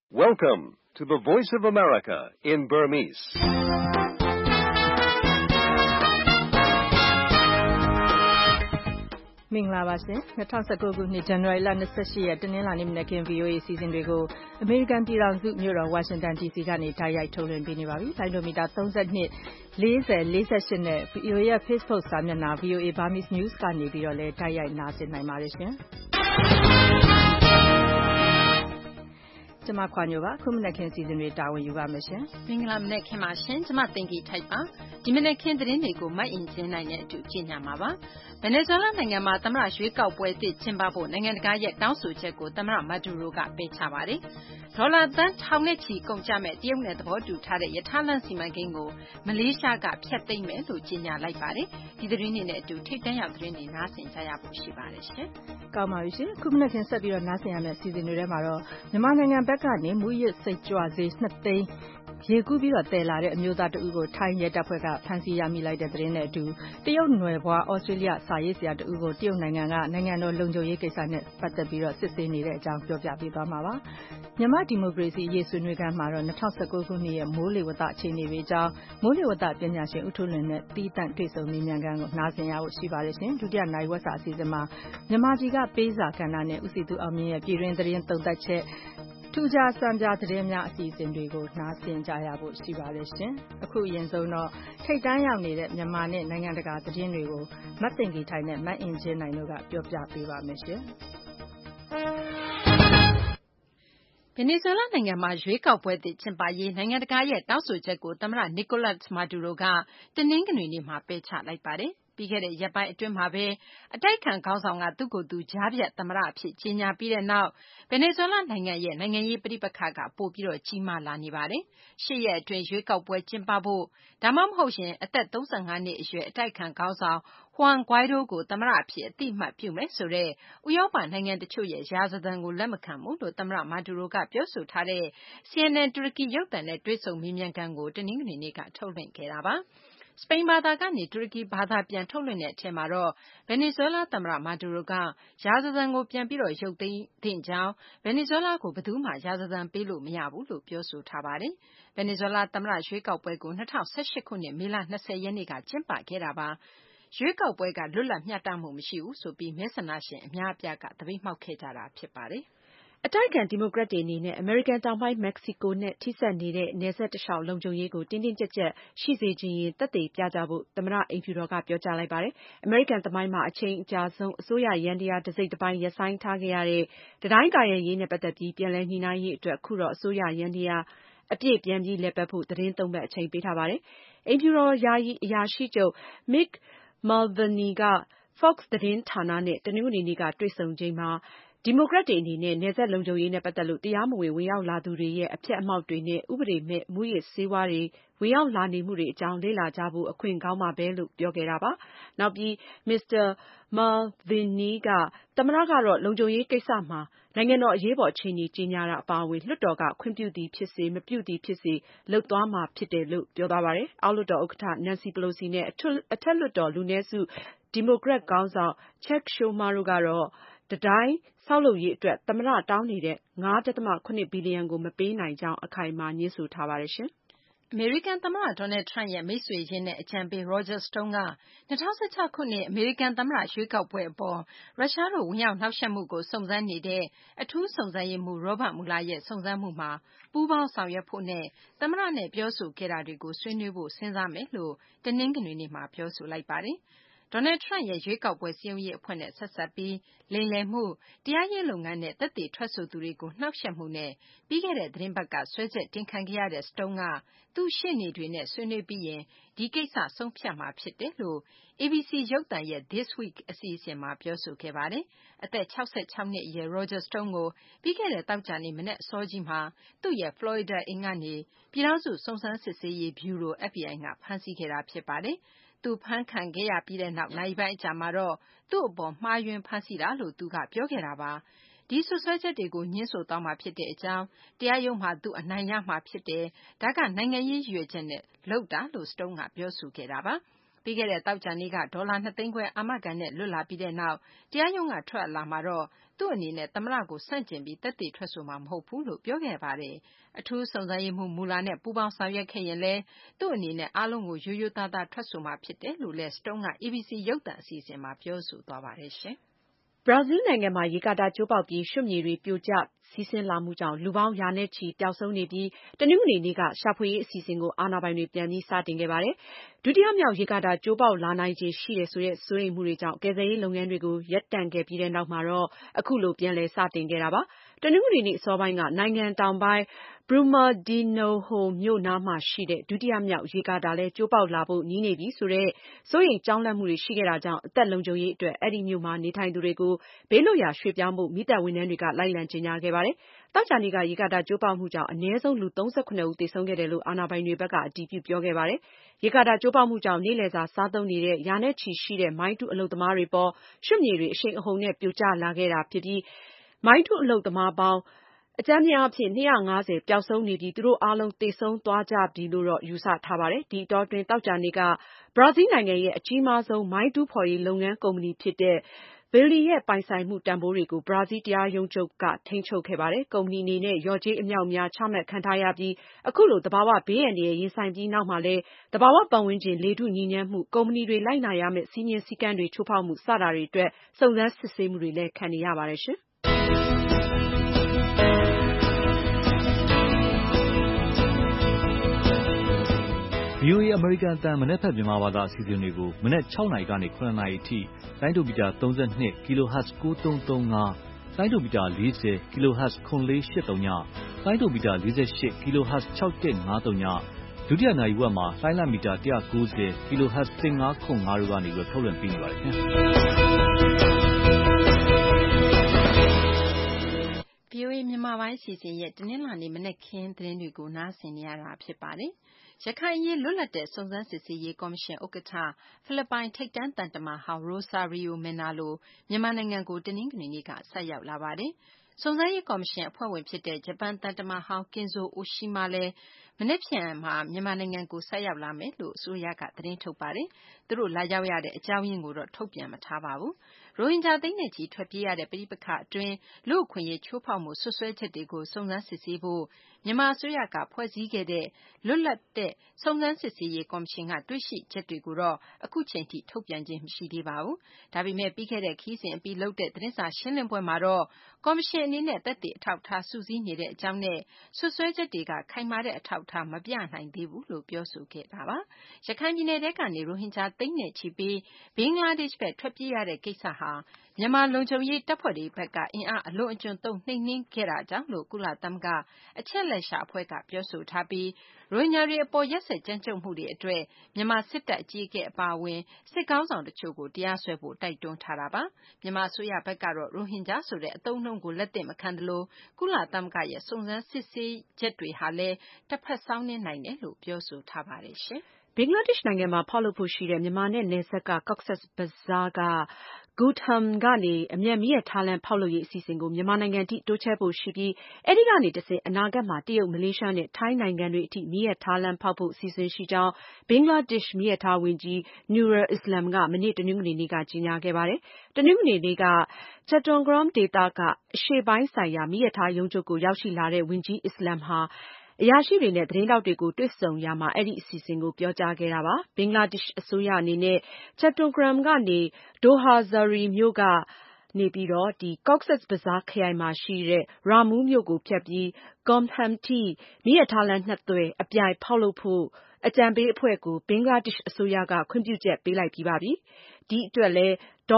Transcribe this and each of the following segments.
Welcome to the Voice of America in Burmese. ။မင်္ဂလာပါရှင်။2019ခုနှစ်ဇန်နဝါရီလ28ရက်တနင်္လာနေ့မနက်ခင်း VOA အစီအစဉ်တွေကိုအမေရိကန်ပြည်ထောင်စုမြို့တော်ဝါရှင်တန် DC ကနေတိုက်ရိုက်ထုတ်လွှင့်ပေးနေပါပြီ။လိုင်းဒိုမီတာ32 40 48နဲ့ VOA ရဲ့ Facebook စာမျက်နှာ VOA Burmese News ကနေပြီးတော့လည်းတိုက်ရိုက်နားဆင်နိုင်ပါတယ်ရှင်။ကျမခွာညိုပါခုမနက်ခင်းစီစဉ်တွေတာဝန်ယူပါမယ်ရှင်မင်္ဂလာမနက်ခင်းပါရှင်ကျမတင်ကြီးထိုက်ပါဒီမနက်ခင်းသတင်းတွေကိုမတ်အင်ချင်းနိုင်နဲ့အတူကြီးညာမှာပါဗင်နီဇွဲလားနိုင်ငံမှာသမ္မတရွေးကောက်ပွဲအသစ်ကျင်းပဖို့နိုင်ငံတကာရဲ့တောင်းဆိုချက်ကိုသမ္မတမက်ဒူရိုကပယ်ချပါတယ်ဒေါ်လာသန်းထောင်နဲ့ချီကုန်ကျမဲ့တရုတ်နဲ့သဘောတူထားတဲ့ရထားလမ်းစီမံကိန်းကိုမလေးရှားကဖျက်သိမ်းမယ်လို့ကြေညာလိုက်ပါတယ်ဒီသတင်းတွေနဲ့အတူထိပ်တန်းရောက်သတင်းတွေနားဆင်ကြရဖို့ရှိပါတယ်ရှင်ကောင်းပါပြီရှင်ခုမနက်ခင်းဆက်ပြီးတော့နားဆင်ရမယ့်အစီအစဉ်တွေထဲမှာတော့မြန်မာနိုင်ငံဘက်ကနေမူရစ်စိတ်ကြွဆေး2သိန်းရေကူးပြီးတော့တည်လာတဲ့အမျိုးသားတဦးကိုထိုင်းရဲတပ်ဖွဲ့ကဖမ်းဆီးရမိလိုက်တဲ့သတင်းနဲ့အတူတရုတ်နွယ်ဘွားဩစတြေးလျစာရေးဆရာတဦးကိုတရုတ်နိုင်ငံကနိုင်ငံတော်လုံခြုံရေးကိစ္စနဲ့ပတ်သက်ပြီးတော့စစ်ဆေးနေတဲ့အကြောင်းပြောပြပေးသွားမှာပါမြန်မာဒီမိုကရေစီအရေးဆွေးနွေးခန်းမှာတော့2019ခုနှစ်ရဲ့မိုးလေဝသအခြေအနေတွေအကြောင်းမိုးလေဝသပညာရှင်ဦးထွန်းလွင်နဲ့တီးတန့်တွေ့ဆုံမေးမြန်းခန်းကိုနားဆင်ရဖို့ရှိပါတယ်ရှင်ဒုတိယနိုင်ဝက်စာအစီအစဉ်မှာမြန်မာပြည်ကပေးစာကဏ္ဍနဲ့ဦးစီသူအောင်မြင့်ရဲ့ပြည်တွင်းသတင်းသုံးသပ်ချက်ထူးခြားစံပြသတင်းများအစီအစဉ်တွေကိုနားဆင်ကြရဖို့ရှိပါတယ်ရှင်အခုအရင်ဆုံးတော့ထိပ်တန်းရောက်နေတဲ့မြန်မာနဲ့နိုင်ငံတကာသတင်းတွေကိုမတ်တင်ကြီးထိုင်နဲ့မတ်အင်ချင်းနိုင်တို့ကပြောပြပေးပါမယ်ရှင်ဗင်နီဇွဲလားနိုင်ငံမှာရွေးကောက်ပွဲသစ်ကျင်းပရေးနိုင်ငံတကာရဲ့တောင်းဆိုချက်ကိုသမ္မတနီကိုလပ်စ်မာဒူရိုကတနင်္ဂနွေနေ့မှာပယ်ချလိုက်ပါတယ်ပြီးခဲ့တဲ့ရက်ပိုင်းအတွင်းမှာပဲအတိုက်အခံခေါင်းဆောင်ကသူ့ကိုယ်သူကြားဖြတ်သမ္မတအဖြစ်ကြေညာပြီးတဲ့နောက်ဗင်နီဇွဲလားနိုင်ငံရဲ့နိုင်ငံရေးပဋိပက္ခကပိုပြီးတော့ကြီးမားလာနေပါတယ်။၈ ရက်အတွင်းရွေးကောက်ပွဲကျင်းပဖို့ဒါမှမဟုတ်ရင်အသက်35နှစ်အရွယ်အတိုက်အခံခေါင်းဆောင်ဟွမ်ဂွိုင်းဒိုကိုသမ္မတအဖြစ်အတိအမှတ်ပြုမယ်ဆိုတဲ့ဥရောပနိုင်ငံတချို့ရဲ့ရာဇသံကိုလက်မခံဘူးလို့သမ္မတမာဒူရိုကပြောဆိုထားတဲ့ CNN တူရကီရုပ်သံနဲ့တွေ့ဆုံမေးမြန်းခန်းကိုတနင်္ဂနွေနေ့ကထုတ်လွှင့်ခဲ့တာပါ။စပိန်ဘာသာကနေတူရကီဘာသာပြန်ထုတ်လွှင့်တဲ့အထဲမှာတော့ဗင်နီဇွဲလားသမ္မတမာဒူရိုကရာဇသံကိုပြန်ပြီးတော့ရုပ်သိမ်းသင့်ကြောင်းဗင်နီဇွဲလားကိုဘယ်သူမှရာဇသံပေးလို့မရဘူးလို့ပြောဆိုထားပါတယ်။ဗင်နီဇွဲလားသမ္မတရွေးကောက်ပွဲကို2018ခုနှစ်မေလ20ရက်နေ့ကကျင်းပခဲ့တာပါ။ရွေးကောက်ပွဲကလွတ်လပ်မျှတမှုမရှိဘူးဆိုပြီးမဲဆန္ဒရှင်အများအပြားကသပိတ်မှောက်ခဲ့ကြတာဖြစ်ပါတယ်။အတိုက်အခံဒီမိုကရက်တွေအနေနဲ့အမေရိကန်တောင်ပိုင်းမက္ကဆီကိုနဲ့ထိစပ်နေတဲ့နယ်စပ်တလျှောက်လုံခြုံရေးကိုတင်းတင်းကြပ်ကြပ်ရှိစေချင်ရင်သက်သေပြကြဖို့သမ္မတအိမ်ဖြူတော်ကပြောကြားလိုက်ပါတယ်။အမေရိကန်သမိုင်းမှာအချိန်အကြာဆုံးအစိုးရယန္တရားတစိတ်တပိုင်းရပ်ဆိုင်းထားခဲ့ရတဲ့တံတိုင်းကာရံရေးနဲ့ပတ်သက်ပြီးပြန်လည်ညှိနှိုင်းရေးအတွက်အခုတော့အစိုးရယန္တရားအပြည့်ပြန်ပြီးလည်ပတ်ဖို့သတင်းသုံးပတ်အချိန်ပေးထားပါတယ်။အိမ်ဖြူတော်ယာယီအရာရှိချုပ် Mick Mulvaney က Fox သတင်းဌာနနဲ့တနင်္ဂနွေနေ့ကတွေ့ဆုံချိန်မှာဒီမိုကရက်တွေအနေနဲ့နယ်စပ်လုံခြုံရေးနဲ့ပတ်သက်လို့တရားမဝင်ဝင်ရောက်လာသူတွေရဲ့အဖျက်အမှောင့်တွေနဲ့ဥပဒေမဲ့မူးယစ်ဆေးဝါးတွေဝင်ရောက်လာနေမှုတွေအကြောင်းလေ့လာကြဖို့အခွင့်ကောင်းပါပဲလို့ပြောခဲ့တာပါ။နောက်ပြီး Mr. Mulvaney ကသမ္မတကတော့လုံခြုံရေးကိစ္စမှာနိုင်ငံတော်အရေးပေါ်အခြေအနေကြေညာတာအပါအဝင်လွှတ်တော်ကခွင့်ပြုသည်ဖြစ်စေမပြုသည်ဖြစ်စေလုပ်သွားမှာဖြစ်တယ်လို့ပြောသွားပါတယ်။အောက်လွှတ်တော်ဥက္ကဋ္ဌ Nancy Pelosi နဲ့အထက်လွှတ်တော်လူနည်းစုဒီမိုကရက်ခေါင်းဆောင် Chuck Schumer တို့ကတော့တံတိုင်းဆောက်လုပ်ရေးအတွက်သမ္မတတောင်းနေတဲ့ $5.7 ဘီလီယံကိုမပေးနိုင်ကြောင်းအခိုင်အမာငြင်းဆိုထားပါတယ်ရှင်။အမေရိကန်သမ္မတ Donald Trump ရဲ့မိတ်ဆွေရင်းနဲ့အကြံပေး Roger Stone က2016ခုနှစ်အမေရိကန်သမ္မတရွေးကောက်ပွဲအပေါ်ရုရှားတို့ဝင်ရောက်နှောက်ယှက်မှုကိုစုံစမ်းနေတဲ့အထူးစုံစမ်းရေးမှူး Robert Mueller ရဲ့စုံစမ်းမှုမှာပူးပေါင်းဆောင်ရွက်ဖို့နဲ့သမ္မတနဲ့ပြောဆိုခဲ့တာတွေကိုဆွေးနွေးဖို့စဉ်းစားမယ်လို့တနင်္ဂနွေနေ့မှာပြောဆိုလိုက်ပါတယ်။ Donald Trump ရဲ့ရွေးကောက်ပွဲစည်းရုံးရေးအဖွဲ့နဲ့ဆက်စပ်ပြီးလိမ်လည်မှုတရားရေးလုပ်ငန်းနဲ့သက်သေထွက်ဆိုသူတွေကိုနှောက်ယှက်မှုနဲ့ပြီးခဲ့တဲ့သတင်းပတ်ကစွဲချက်တင်ခံခဲ့ရတဲ့ Stone ကသူ့ရှေ့နေတွေနဲ့ဆွေးနွေးပြီးရင်ဒီကိစ္စဆုံးဖြတ်မှာဖြစ်တယ်လို့ ABC ရုပ်သံရဲ့ This Week အစီအစဉ်မှာပြောဆိုခဲ့ပါတယ်။အသက်66နှစ်အရွယ် Roger Stone ကိုပြီးခဲ့တဲ့သောကြာနေ့မနက်အစောကြီးမှာသူ့ရဲ့ Florida အိမ်ကနေပြည်ထောင်စုစုံစမ်းစစ်ဆေးရေးဗျူရို FBI ကဖမ်းဆီးခဲ့တာဖြစ်ပါတယ်။သူဖမ်းခံခဲ့ရပြီးတဲ့နောက်နာရီပိုင်းအကြာမှာတော့သူ့အပေါ်မှားယွင်းဖမ်းဆီးတာလို့သူကပြောခဲ့တာပါ။ဒီစွပ်စွဲချက်တွေကိုငြင်းဆိုသွားမှာဖြစ်တဲ့အကြောင်းတရားရုံးမှာသူအနိုင်ရမှာဖြစ်တယ်ဒါကနိုင်ငံရေးရည်ရွယ်ချက်နဲ့လုပ်တာလို့ Stone ကပြောဆိုခဲ့တာပါ။ပြီးခဲ့တဲ့သောကြာနေ့ကဒေါ်လာ2 သိန်းခွဲအာမခံနဲ့လွတ်လာပြီးတဲ့နောက်တရားရုံးကထွက်လာမှာတော့သူ့အနေနဲ့သမ္မတကိုဆန့်ကျင်ပြီးသက်သေထွက်ဆိုမှာမဟုတ်ဘူးလို့ပြောခဲ့ပါတယ်အထူးစုံစမ်းရေးမှူးမူလာနဲ့ပူးပေါင်းဆောင်ရွက်ခဲ့ရင်လည်းသူ့အနေနဲ့အားလုံးကိုရိုးရိုးသားသားထွက်ဆိုမှာဖြစ်တယ်လို့လည်း Stone က ABC ရုပ်သံအစီအစဉ်မှာပြောဆိုသွားပါတယ်ရှင်ဘရာဇီးနိုင်ငံမှာရေကာတာကျိုးပေါက်ပြီးရွှံ့မြေတွေပြိုကျစီးဆင်းလာမှုကြောင့်လူပေါင်းရာနဲ့ချီပျောက်ဆုံးနေပြီးတနင်္ဂနွေနေ့ကရှာဖွေရေးအစီအစဉ်ကိုအာဏာပိုင်တွေပြန်ပြီးစတင်ခဲ့ပါတယ်။ဒုတိယမြောက်ရေကာတာကျိုးပေါက်လာနိုင်ခြေရှိတယ်ဆိုတဲ့စိုးရိမ်မှုတွေကြောင့်ကယ်ဆယ်ရေးလုပ်ငန်းတွေကိုရပ်တန့်ခဲ့ပြီးတဲ့နောက်မှာတော့အခုလိုပြန်လည်စတင်ခဲ့တာပါ။တနင်္ဂနွေနေ့အစောပိုင်းကနိုင်ငံတောင်ပိုင်းBrumadinho မြို့နားမှာရှိတဲ့ဒုတိယမြောက်ရေကာတာလည်းကျိုးပေါက်လာဖို့နီးနေပြီဆိုတဲ့စိုးရိမ်ကြောက်လန့်မှုတွေရှိခဲ့တာကြောင့်အသက်လုံခြုံရေးအတွက်အဲဒီမြို့မှာနေထိုင်သူတွေကိုဘေးလွတ်ရာရွှေ့ပြောင်းဖို့မီးသတ်ဝန်ထမ်းတွေကလိုက်လံကြေညာခဲ့ပါတယ်။သောကြာနေ့ကရေကာတာကျိုးပေါက်မှုကြောင့်အနည်းဆုံးလူ38ဦးသေဆုံးခဲ့တယ်လို့အာဏာပိုင်တွေဘက်ကအတည်ပြုပြောခဲ့ပါတယ်။ရေကာတာကျိုးပေါက်မှုကြောင့်နေ့လည်စာစားသုံးနေတဲ့ရာနဲ့ချီရှိတဲ့မိုင်းတူးအလုပ်သမားတွေပေါ်ရွှံ့မြေတွေအရှိန်အဟုန်နဲ့ပြိုကျလာခဲ့တာဖြစ်ပြီးမိုင်းတူးအလုပ်သမားပေါင်းအကြမ်းဖျင်းအားဖြင့်250ပျောက်ဆုံးနေပြီးသူတို့အားလုံးသေဆုံးသွားကြပြီလို့တော့ယူဆထားပါတယ်။ဒီအတောအတွင်းသောကြာနေ့ကဘရာဇီးနိုင်ငံရဲ့အကြီးမားဆုံးမိုင်းတူးဖော်ရေးလုပ်ငန်းကုမ္ပဏီဖြစ်တဲ့Vale ရဲ့ပိုင်ဆိုင်မှုတန်ဖိုးတွေကိုဘရာဇီးတရားရုံးချုပ်ကထိန်းချုပ်ခဲ့ပါတယ်။ကုမ္ပဏီအနေနဲ့လျော်ကြေးအမြောက်အများချမှတ်ခံထားရပြီးအခုလိုသဘာဝဘေးအန္တရာယ်ရင်ဆိုင်ပြီးနောက်မှာလည်းသဘာဝပတ်ဝန်းကျင်လေထုညစ်ညမ်းမှုကုမ္ပဏီတွေလိုက်နာရမယ့်စည်းမျဉ်းစည်းကမ်းတွေချိုးဖောက်မှုစတာတွေအတွက်စုံစမ်းစစ်ဆေးမှုတွေလည်းခံနေရပါတယ်ရှင်။ VOA အမေရိကန်အသံမနက်ဖြန်မြန်မာဘာသာအစီအစဉ်တွေကိုမနက်6နာရီကနေ9နာရီအထိလိုင်းဒိုမီတာ32 kHz 9335လိုင်းဒိုမီတာ40 kHz 9483ညလိုင်းဒိုမီတာ48 kHz 6153ဒုတိယနာရီဝက်မှာလိုင်းလမီတာ190 kHz 1505တို့ကနေထုတ်လွှင့်ပေးနေပါတယ်ခင်ဗျာ VOA မြန်မာပိုင်းအစီအစဉ်ရဲ့တနင်္လာနေ့မနက်ခင်းသတင်းတွေကိုနားဆင်နေရတာဖြစ်ပါတယ်။ရခိုင်အရေးလွတ်လပ်တဲ့စုံစမ်းစစ်ဆေးရေးကော်မရှင်ဥက္ကဋ္ဌဖိလစ်ပိုင်ထိပ်တန်းသံတမန်ဟောင်း Rosario Manalo မြန်မာနိုင်ငံကိုတနင်္ဂနွေနေ့ကဆိုက်ရောက်လာပါတယ်။စုံစမ်းရေးကော်မရှင်အဖွဲ့ဝင်ဖြစ်တဲ့ဂျပန်သံတမန်ဟောင်း Kenzo Oshima လည်းမနက်ဖြန်မှာမြန်မာနိုင်ငံကိုဆိုက်ရောက်လာမယ်လို့အစိုးရကသတင်းထုတ်ပါတယ်။သူတို့လာရောက်ရတဲ့အကြောင်းရင်းကိုတော့ထုတ်ပြန်မထားပါဘူး။ရိုဟင်ဂျာသိန်းနဲ့ချီထွက်ပြေးရတဲ့ပဋိပက္ခအတွင်းလူ့အခွင့်အရေးချိုးဖောက်မှုဆွဆွဲချက်တွေကိုစုံစမ်းစစ်ဆေးဖို့မြန်မာအစိုးရကဖွဲ့စည်းခဲ့တဲ့လွတ်လပ်တဲ့စုံစမ်းစစ်ဆေးရေးကော်မရှင်ကတွေ့ရှိချက်တွေကိုတော့အခုချိန်ထိထုတ်ပြန်ခြင်းမရှိသေးပါဘူး။ဒါပေမဲ့ပြီးခဲ့တဲ့ခရီးစဉ်အပြီးလုပ်တဲ့သတင်းစာရှင်းလင်းပွဲမှာတော့ကော်မရှင်အနေနဲ့သက်သေအထောက်အထားစုစည်းနေတဲ့အကြောင်းနဲ့ဆွဆွဲချက်တွေကခိုင်မာတဲ့အထောက်အထားမပြနိုင်သေးဘူးလို့ပြောဆိုခဲ့တာပါ။ရခိုင်ပြည်နယ်ထဲကနေရိုဟင်ဂျာသိန်းနဲ့ချီပြီးဘင်္ဂလားဒေ့ရှ်ဘက်ထွက်ပြေးရတဲ့ကိစ္စဟာမြန်မာလုံခြုံရေးတပ်ဖွဲ့တွေဘက်ကအင်အားအလွန်အကျွံသုံးနှိမ်နင်းခဲ့တာကြောင့်လို့ကုလသမဂ္ဂအချက်အလက်ရှာအဖွဲ့ကပြောဆိုထားပြီးရိုဟင်ဂျာတွေအပေါ်ရက်စက်ကြမ်းကြုတ်မှုတွေအတွက်မြန်မာစစ်တပ်အကြီးအကဲအပါအဝင်စစ်ခေါင်းဆောင်တချို့ကိုတရားစွဲဖို့တိုက်တွန်းထားတာပါ။မြန်မာအစိုးရဘက်ကတော့ရိုဟင်ဂျာဆိုတဲ့အသုံးအနှုန်းကိုလက်သင့်မခံသလိုကုလသမဂ္ဂရဲ့စုံစမ်းစစ်ဆေးချက်တွေဟာလည်းတစ်ဖက်စောင်းနင်းနိုင်တယ်လို့ပြောဆိုထားပါတယ်ရှင်။ဘင်္ဂလားဒေ့ရှ်နိုင်ငံမှာဖောက်လုပ်ဖို့ရှိတဲ့မြန်မာနဲ့နယ်စပ်က Cox's Bazar က Gutham ကနေအမြန်မီးရထားလမ်းဖောက်လုပ်ရေးအစီအစဉ်ကိုမြန်မာနိုင်ငံထိတိုးချဲ့ဖို့ရှိပြီးအဲဒီကနေတဆင့်အနာဂတ်မှာတရုတ်မလေးရှားနဲ့ထိုင်းနိုင်ငံတွေအထိမီးရထားလမ်းဖောက်ဖို့အစီအစဉ်ရှိကြောင်းဘင်္ဂလားဒေ့ရှ်မီးရထားဝန်ကြီး Nurul Islam ကမနေ့တနင်္ဂနွေနေ့ကကြေညာခဲ့ပါတယ်။တနင်္ဂနွေနေ့က Chattogram ဒေသကအရှေ့ပိုင်းဆိုင်ရာမီးရထားရုံးချုပ်ကိုရောက်ရှိလာတဲ့ဝန်ကြီး Islam ဟာအရာရှိတွေနဲ့သတင်းထောက်တွေကိုတွေ့ဆုံရာမှာအဲဒီအစီအစဉ်ကိုပြောကြားခဲ့တာပါ။ဘင်္ဂလားဒေ့ရှ်အစိုးရအနေနဲ့ Chattogram ကနေ Dohazari မြို့ကနေပြီးတော့ Cox's Bazar ခရိုင်မှာရှိတဲ့ Ramu မြို့ကိုဖြတ်ပြီး Gutham ထိမီးရထားလမ်း2သွယ်အပြိုင်ဖောက်လုပ်ဖို့အကြံပေးအဖွဲ့ကိုဘင်္ဂလားဒေ့ရှ်အစိုးရကခွင့်ပြုချက်ပေးလိုက်ပြီးပါပြီ။ဒီအတွက်လည်း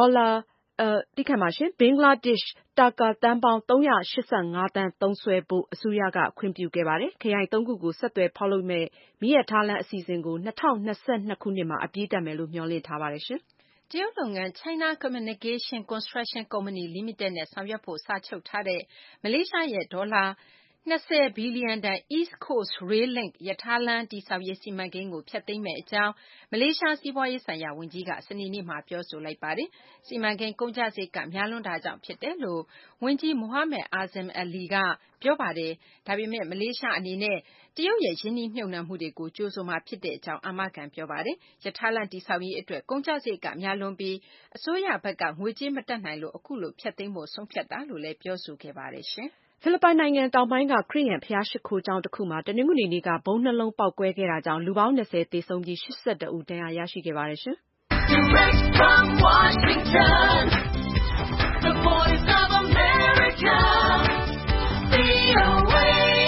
ဘင်္ဂလားဒေ့ရှ်တာကာသန်းပေါင်း385သန်းသုံးစွဲဖို့အစိုးရကခွင့်ပြုခဲ့ပါတယ်။ခရိုင်3ခုကိုဆက်သွယ်ဖောက်လုပ်မယ့်မီးရထားလမ်းအစီအစဉ်ကို2022ခုနှစ်မှာအပြီးသတ်မယ်လို့မျှော်လင့်ထားပါတယ်ရှင်။တရုတ်လုပ်ငန်း China Communication Construction Company Limited နဲ့ဆောင်ရွက်ဖို့စာချုပ်ထားတဲ့မလေးရှားရဲ့ဒေါ်လာ 20 ဘီလီယံတန် East Coast Rail Link ရထားလမ်းတည်ဆောက်ရေးစီမံကိန်းကိုဖျက်သိမ်းမယ့်အကြောင်းမလေးရှားစီးပွားရေးဆိုင်ရာဝန်ကြီးကစနေနေ့မှာပြောဆိုလိုက်ပါတယ်။စီမံကိန်းကုန်ကျစရိတ်ကများလွန်းတာကြောင့်ဖြစ်တယ်လို့ဝန်ကြီး Mohamed Azmin Ali ကပြောပါတယ်။ဒါပေမဲ့မလေးရှားအနေနဲ့တရုတ်ရဲ့ရင်းနှီးမြှုပ်နှံမှုတွေကိုကြိုဆိုမှာဖြစ်တဲ့အကြောင်းအာမခံပြောပါတယ်။ရထားလမ်းတည်ဆောက်ရေးအတွက်ကုန်ကျစရိတ်ကများလွန်းပြီးအစိုးရဘက်ကငွေကြေးမတတ်နိုင်လို့အခုလိုဖျက်သိမ်းဖို့ဆုံးဖြတ်တာလို့လည်းပြောဆိုခဲ့ပါတယ်။ဖိလစ်ပိုင်နိုင်ငံတောင်ပိုင်းကခရစ်ယာန်ဘုရားရှိခိုးကျောင်းတစ်ခုမှာတနင်္ဂနွေနေ့ကဗုံး2လုံးပေါက်ကွဲခဲ့တာကြောင့်လူပေါင်း20သေဆုံးပြီး82ဦးဒဏ်ရာရရှိခဲ့ပါတယ်ရှင်။ Direct from Washington, the voice of America, VOA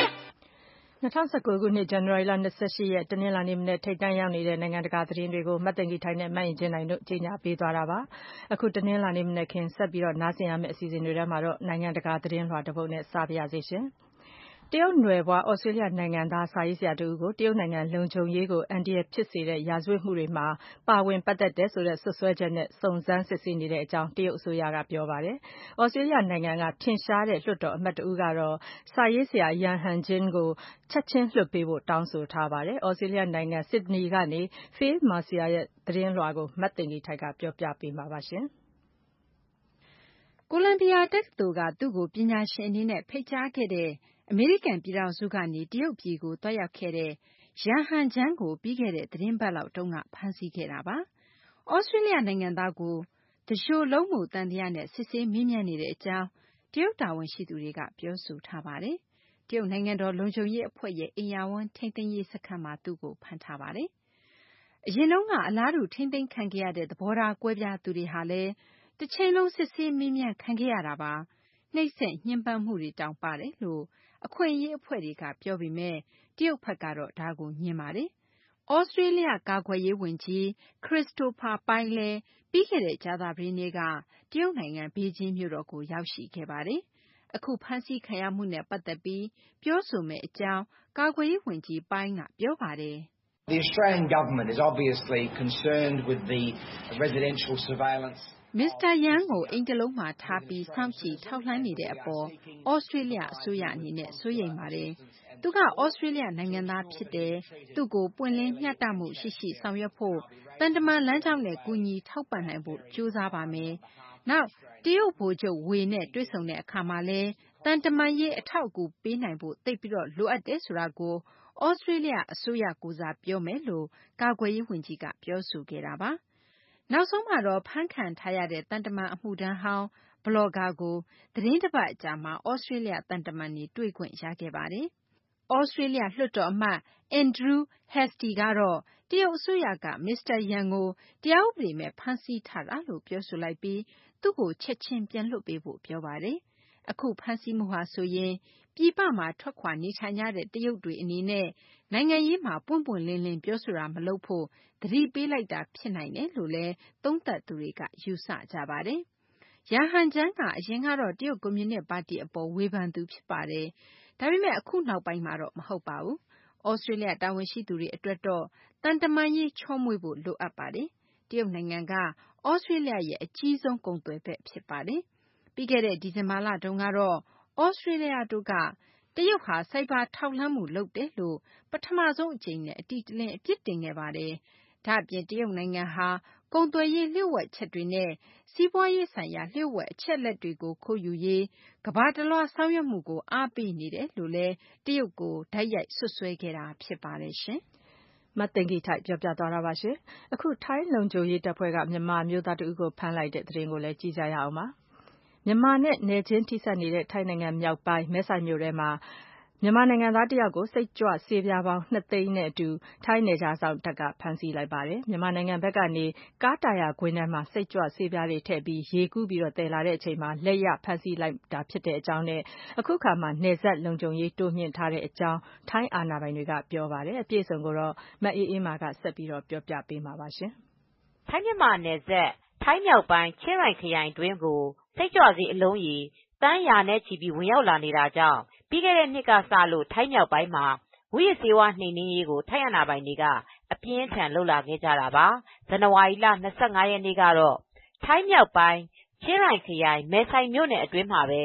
2019 ခုနှစ် ဇန်နဝါရီလ 28 ရက်တနင်္လာနေ့မနက်ထိပ်တန်းရောက်နေတဲ့နိုင်ငံတကာသတင်းတွေကိုမတ်သိင်္ဂီထိုင်နဲ့မတ်ရင်ချင်းနိုင်တို့ကြီးညာပေးသွားတာပါ။အခုတနင်္လာနေ့မနက်ခင်းဆက်ပြီးတော့နားဆင်ရမယ့်အစီအစဉ်တွေထဲမှာတော့နိုင်ငံတကာသတင်းလွှာတစ်ပုဒ်နဲ့စပါရစေရှင်။တရုတ်နွယ်ဖွားဩစတြေးလျနိုင်ငံသားစာရေးဆရာတဦးကိုတရုတ်နိုင်ငံလုံခြုံရေးကိုအန္တရာယ်ဖြစ်စေတဲ့ရာဇဝတ်မှုတွေမှာပါဝင်ပတ်သက်တယ်ဆိုတဲ့စွပ်စွဲချက်နဲ့စုံစမ်းစစ်ဆေးနေတဲ့အကြောင်းတရုတ်အစိုးရကပြောပါတယ်။ဩစတြေးလျနိုင်ငံကထင်ရှားတဲ့လွှတ်တော်အမတ်တဦးကတော့စာရေးဆရာ Yang Hanjin ကိုချက်ချင်းလွှတ်ပေးဖို့တောင်းဆိုထားပါတယ်။ဩစတြေးလျနိုင်ငံဆစ်ဒနီကနေ Phil Mercer ရဲ့သတင်းလွှာကိုမတ်သိင်္ဂီထိုက်ကပြောပြပေးမှာပါရှင်။ကိုလံဘီယာတက္ကသိုလ်ကသူ့ကိုပညာရှင်အနေနဲ့ဖိတ်ကြားခဲ့တဲ့အမေရိကန်ပြည်ထောင်စုကနေတရုတ်ပြည်ကိုသွားရောက်ခဲ့တဲ့ရန်ဟန်ဂျန်းကိုပြီးခဲ့တဲ့သတင်းပတ်လောက်တုန်းကဖမ်းဆီးခဲ့တာပါ။ဩစတြေးလျနိုင်ငံသားကိုသူလျှိုလုံးမှုသံသယနဲ့စစ်ဆေးမေးမြန်းနေတဲ့အကြောင်းတရုတ်တာဝန်ရှိသူတွေကပြောဆိုထားပါတယ်။တရုတ်နိုင်ငံတော်လုံခြုံရေးအဖွဲ့ရဲ့အိမ်ယာဝန်းထိန်းသိမ်းရေးစခန်းမှာသူ့ကိုဖမ်းထားပါတယ်။အရင်တုန်းကအလားတူထိန်းသိမ်းခံခဲ့ရတဲ့သဘောထားကွဲပြားသူတွေဟာလည်းတစ်ချိန်လုံးစစ်ဆေးမေးမြန်းခံခဲ့ရတာပါ။နှိပ်စက်ညှဉ်းပန်းမှုတွေတောင်ပါတယ်လို့အခွင့်အရေးအဖွဲ့တွေကပြောပေမဲ့တရုတ်ဘက်ကတော့ဒါကိုငြင်းပါတယ်။ဩစတြေးလျကာကွယ်ရေးဝန်ကြီး Christopher Pyne လည်းပြီးခဲ့တဲ့ကြာသပတေးနေ့ကတရုတ်နိုင်ငံဘေဂျင်းမြို့တော်ကိုရောက်ရှိခဲ့ပါတယ်။အခုဖမ်းဆီးခံရမှုနဲ့ပတ်သက်ပြီးပြောဆိုမယ့်အကြောင်းကာကွယ်ရေးဝန်ကြီး Pyne ကပြောပါတယ်။ The Australian government is obviously concerned with the residential surveillance Mr. Yang ကိုအိမ်တစ်လုံးမှာထားပြီးစောင့်ကြည့်ထောက်လှမ်းနေတဲ့အပေါ်ဩစတြေးလျအစိုးရအနေနဲ့စိုးရိမ်ပါတယ်။သူကဩစတြေးလျနိုင်ငံသားဖြစ်တယ်။သူ့ကိုပွင့်လင်းမျှတမှုရှိရှိဆောင်ရွက်ဖို့တန်တမန်လမ်းကြောင်းနဲ့ကူညီထောက်ပံ့နိုင်ဖို့ကြိုးစားပါမယ်။နောက်တရုတ်ဗိုလ်ချုပ်ဝေနဲ့တွေ့ဆုံတဲ့အခါမှာလည်းတန်တမန်ရေးအထောက်အကူပေးနိုင်ဖို့သိပ်ပြီးတော့လိုအပ်တယ်ဆိုတာကိုဩစတြေးလျအစိုးရကိုစားပြောမယ်လို့ကာကွယ်ရေးဝန်ကြီးကပြောဆိုခဲ့တာပါ။နောက်ဆုံးမှာတော့ဖမ်းခံထားရတဲ့တန်တမန်အမှုထမ်းဟောင်းဘလော့ဂါကိုသတင်းတစ်ပတ်အကြာမှာဩစတြေးလျတန်တမန်တွေတွေ့ခွင့်ရခဲ့ပါတယ်။ဩစတြေးလျလွှတ်တော်အမတ် Andrew Hastie ကတော့တရုတ်အစိုးရကမစ္စတာ Yang ကိုတရားဥပဒေမဲ့ဖမ်းဆီးထားတာလို့ပြောဆိုလိုက်ပြီးသူ့ကိုချက်ချင်းပြန်လွှတ်ပေးဖို့ပြောပါတယ်။အခုဖမ်းဆီးမှုဟာဆိုရင်ပြည်ပမှာထွက်ခွာနေထိုင်ကြတဲ့တရုတ်တွေအနေနဲ့နိုင်ငံရေးမှာပွင့်ပွင့်လင်းလင်းပြောဆိုတာမလုပ်ဖို့သတိပေးလိုက်တာဖြစ်နိုင်တယ်လို့လည်းသုံးသပ်သူတွေကယူဆကြပါတယ်။ရန်ဟန်ဂျန်းကအရင်ကတော့တရုတ်ကွန်မြူနစ်ပါတီအပေါ်ဝေဖန်သူဖြစ်ပါတယ်။ဒါပေမဲ့အခုနောက်ပိုင်းမှာတော့မဟုတ်ပါဘူး။ဩစတြေးလျတာဝန်ရှိသူတွေအတွက်တော့တန်တမန်ရေးချောမွေ့ဖို့လိုအပ်ပါတယ်။တရုတ်နိုင်ငံကဩစတြေးလျရဲ့အကြီးဆုံးကုန်သွယ်ဘက်ဖြစ်ပါတယ်။ပြီးခဲ့တဲ့ဒီဇင်ဘာလတုန်းကတော့ဩစတြေးလျတို့ကတရုတ်ဟာစိုက်ဘာထောက်လှမ်းမှုလုပ်တယ်လို့ပထမဆုံးအကြိမ်နဲ့အတိအလင်းအပြစ်တင်ခဲ့ပါတယ်။ဒါ့အပြင်တရုတ်နိုင်ငံဟာကုန်သွယ်ရေးလျှို့ဝှက်ချက်တွေနဲ့စီးပွားရေးဆိုင်ရာလျှို့ဝှက်အချက်အလက်တွေကိုခိုးယူရေးကမ္ဘာတလွှားဆောင်ရွက်မှုကိုအားပေးနေတယ်လို့လည်းတရုတ်ကိုတိုက်ရိုက်စွပ်စွဲခဲ့တာဖြစ်ပါတယ်ရှင်။မတ်သိင်္ဂီထိုက်ပြောပြသွားတာပါရှင်။အခုထိုင်းလုံခြုံရေးတပ်ဖွဲ့ကမြန်မာမျိုးသားတဦးကိုဖမ်းလိုက်တဲ့သတင်းကိုလည်းကြည့်ကြရအောင်ပါ။မြန်မာနဲ့နယ်ချင်းထိစပ်နေတဲ့ထိုင်းနိုင်ငံမြောက်ပိုင်းမဲဆိုင်မြို့ထဲမှာမြန်မာနိုင်ငံသားတယောက်ကိုစိတ်ကြွဆေးပြားပေါင်း2သိန်းနဲ့အတူထိုင်းနယ်ခြားစောင့်တပ်ကဖမ်းဆီးလိုက်ပါတယ်။မြန်မာနိုင်ငံဘက်ကနေကားတာယာကွင်းထဲမှာစိတ်ကြွဆေးပြားတွေထည့်ပြီးရေကူးပြီးတော့သယ်လာတဲ့အချိန်မှာလက်ရဖမ်းဆီးလိုက်တာဖြစ်တဲ့အကြောင်းနဲ့အခုခါမှာနယ်စပ်လုံခြုံရေးတိုးမြှင့်ထားတဲ့အကြောင်းထိုင်းအာဏာပိုင်တွေကပြောပါတယ်။အပြည့်အစုံကိုတော့မအေးအေးမာကဆက်ပြီးတော့ပြောပြပေးမှာပါရှင်။ထိုင်းမြန်မာနယ်စပ်ထိုင်းမြောက်ပိုင်းချင်းရိုင်ခရိုင်တွင်းကိုစိတ်ကြွဆေးအလုံးရေတန်းရာနဲ့ချီပြီးဝင်ရောက်လာနေတာကြောင့်ပြီးခဲ့တဲ့နှစ်ကစလို့ထိုင်းမြောက်ပိုင်းမှာမူးယစ်ဆေးဝါးနှိမ်နင်းရေးကိုထိုင်းအာဏာပိုင်တွေကအပြင်းထန်လုပ်လာခဲ့ကြတာပါ။ဇန်နဝါရီလ 25 ရက်နေ့ကတော့ထိုင်းမြောက်ပိုင်းချင်းရိုင်ခရိုင်မဲဆိုင်မြို့နယ်အတွင်းမှာပဲ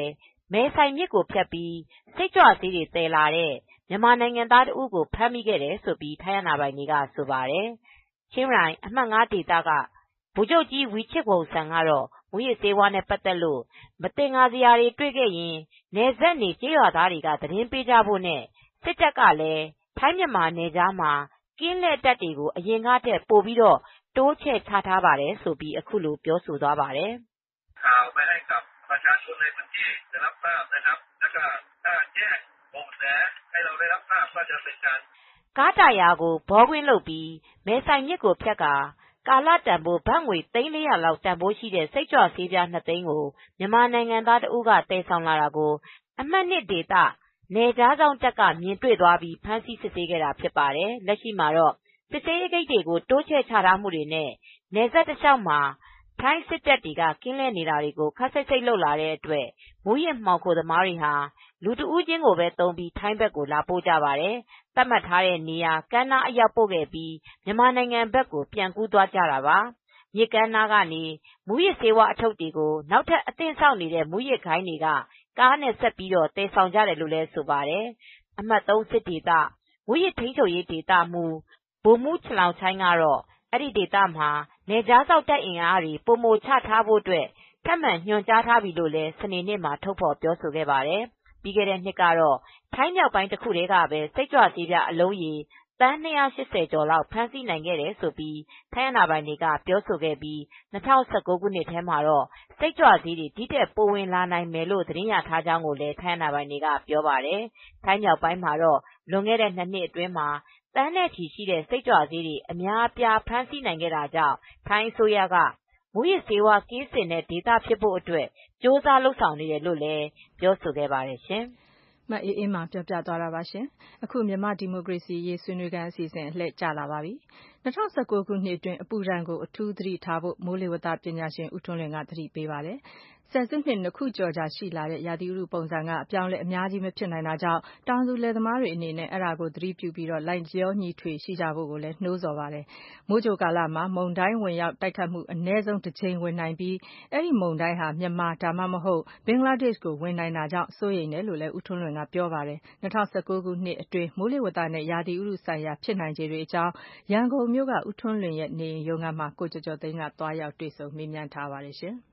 မဲဆိုင်မြစ်ကိုဖြတ်ပြီးစိတ်ကြွဆေးတွေသယ်လာတဲ့မြန်မာနိုင်ငံသားတဦးကိုဖမ်းမိခဲ့တယ်လို့ထိုင်းအာဏာပိုင်တွေကဆိုပါတယ်။ချင်းရိုင်အမှတ် 5 ဒေသကဗိုလ်ချုပ်ကြီးဝီချစ်ဝုံဆန်ကတော့မူးယစ်ဆေးဝါးနဲ့ပတ်သက်လို့မသင်္ကာစရာတွေတွေ့ခဲ့ရင်နယ်စပ်နေကျေးရွာသားတွေကသတင်းပေးကြဖို့နဲ့စစ်တပ်ကလည်းထိုင်းမြန်မာနယ်ခြားမှာကင်းလှည့်တပ်တွေကိုအရင်ကထက်ပိုပြီးတိုးချဲ့ချထားပါတယ်ဆိုပြီးအခုလိုပြောဆိုသွားပါတယ်။ประชาชนในพื้นที่ได้รับทราบนะครับแล้วก็ถ้าแจ้งเบาะแสให้เราได้รับทราบก็จะเป็นการကားတာယာကိုဘောကွင်းလုပ်ပြီးမဲဆိုင်မြစ်ကိုဖြတ်ကာကာလတန်ဖိုးဘတ်ငွေ300-400လောက်တန်ဖိုးရှိတဲ့စိတ်ကြွဆေးပြား2သိန်းကိုမြန်မာနိုင်ငံသားတဦးကတည်ဆောင်လာတာကိုအမှတ် 2 ဒေသနယ်ခြားစောင့်တပ်ကမြင်တွေ့သွားပြီးဖမ်းဆီးစစ်ဆေးခဲ့တာဖြစ်ပါတယ်။လက်ရှိမှာတော့စစ်ဆေးရေးဂိတ်တွေကိုတိုးချဲ့ချထားမှုတွေနဲ့နယ်စပ်တလျှောက်မှာထိုင်းစစ်တပ်တွေကကင်းလှည့်နေတာတွေကိုခပ်စိတ်စိတ်လုပ်လာတဲ့အတွက်မူးယစ်မှောင်ခိုသမားတွေဟာလူတဦးချင်းကိုပဲသုံးပြီးထိုင်းဘက်ကိုလာပို့ကြပါတယ်။သတ်မှတ်ထားတဲ့နေရာကမ်းနားအရောက်ပို့ခဲ့ပြီးမြန်မာနိုင်ငံဘက်ကိုပြန်ကူးသွားကြတာပါ။မြစ်ကမ်းနားကနေမူးယစ်ဆေးဝါးအထုတ်တွေကိုနောက်ထပ်အသင့်စောင့်နေတဲ့မူးယစ်ဂိုဏ်းတွေကကားနဲ့ဆက်ပြီးသယ်ဆောင်ကြတယ်လို့လည်းဆိုပါတယ်။အမှတ် 3 စစ်ဒေသမူးယစ်ထိန်းချုပ်ရေးဒေသမှူးဗိုလ်မှူးချလောင်ချိုင်းကတော့အဲဒီဒေသမှာနယ်ခြားစောင့်တပ်အင်အားတွေပိုမိုချထားဖို့အတွက်ထပ်မံညွှန်ကြားထားပြီလို့လည်းစနေနေ့မှာထုတ်ဖော်ပြောဆိုခဲ့ပါတယ်။ပြီးခဲ့တဲ့နှစ်ကတော့ထိုင်းမြောက်ပိုင်းတခုတည်းကပဲစိတ်ကြွဆေးပြားအလုံးရေသန်း280ကျော်လောက်ဖမ်းဆီးနိုင်ခဲ့တယ်လို့ထိုင်းအာဏာပိုင်တွေကပြောဆိုခဲ့ပြီး2019ခုနှစ်ထဲမှာတော့စိတ်ကြွဆေးတွေဒီထက်ပိုဝင်လာနိုင်မယ်လို့သတင်းရထားကြောင်းကိုလည်းထိုင်းအာဏာပိုင်တွေကပြောပါတယ်။ထိုင်းမြောက်ပိုင်းမှာတော့လွန်ခဲ့တဲ့2နှစ်အတွင်းမှာသန်းနဲ့ချီရှိတဲ့စိတ်ကြွဆေးတွေအများအပြားဖမ်းဆီးနိုင်ခဲ့တာကြောင့်ထိုင်းအစိုးရကမူးယစ်ဆေးဝါးကင်းစင်တဲ့ဒေသဖြစ်ဖို့အတွက်ကြိုးစားလုပ်ဆောင်နေတယ်လို့လည်းပြောဆိုခဲ့ပါတယ်ရှင်။မအေးအေးမာပြောပြသွားတာပါရှင်။အခုမြန်မာဒီမိုကရေစီရေးဆွေးနွေးခန်းအစီအစဉ်အလှည့်ကျလာပါပြီ။2019ခုနှစ်အတွင်းအပူဒဏ်ကိုအထူးသတိထားဖို့မိုးလေဝသပညာရှင်ဦးထွန်းလွင်ကသတိပေးပါတယ်။ဆယ်စုနှစ်2ခုကျော်ကြာရှိလာတဲ့ရာသီဥတုပုံစံကအပြောင်းလဲအများကြီးမဖြစ်နိုင်တာကြောင့်တောင်သူလယ်သမားတွေအနေနဲ့အဲ့ဒါကိုသတိပြုပြီးလိုက်လျောညီထွေရှိကြဖို့ကိုလည်းနှိုးဆော်ပါတယ်။မိုးကြိုကာလမှာမုန်တိုင်းဝင်ရောက်တိုက်ခတ်မှုအနည်းဆုံးတစ်ကြိမ်ဝင်နိုင်ပြီးအဲ့ဒီမုန်တိုင်းဟာမြန်မာဒါမှမဟုတ်ဘင်္ဂလားဒေ့ရှ်ကိုဝင်နိုင်တာကြောင့်စိုးရိမ်တယ်လို့လည်းဦးထွန်းလွင်ကပြောပါတယ်။2019ခုနှစ်အတွင်းမိုးလေဝသနဲ့ရာသီဥတုဆိုင်ရာဖြစ်နိုင်ခြေတွေအကြောင်းရန်ကုန်မြို့ကဦးထွန်းလွင်ရဲ့နေအိမ်ရုံးခန်းမှာကိုကျော်ကျော်သိန်းကသွားရောက်တွေ့ဆုံမေးမြန်းထားပါတယ်ရှင်။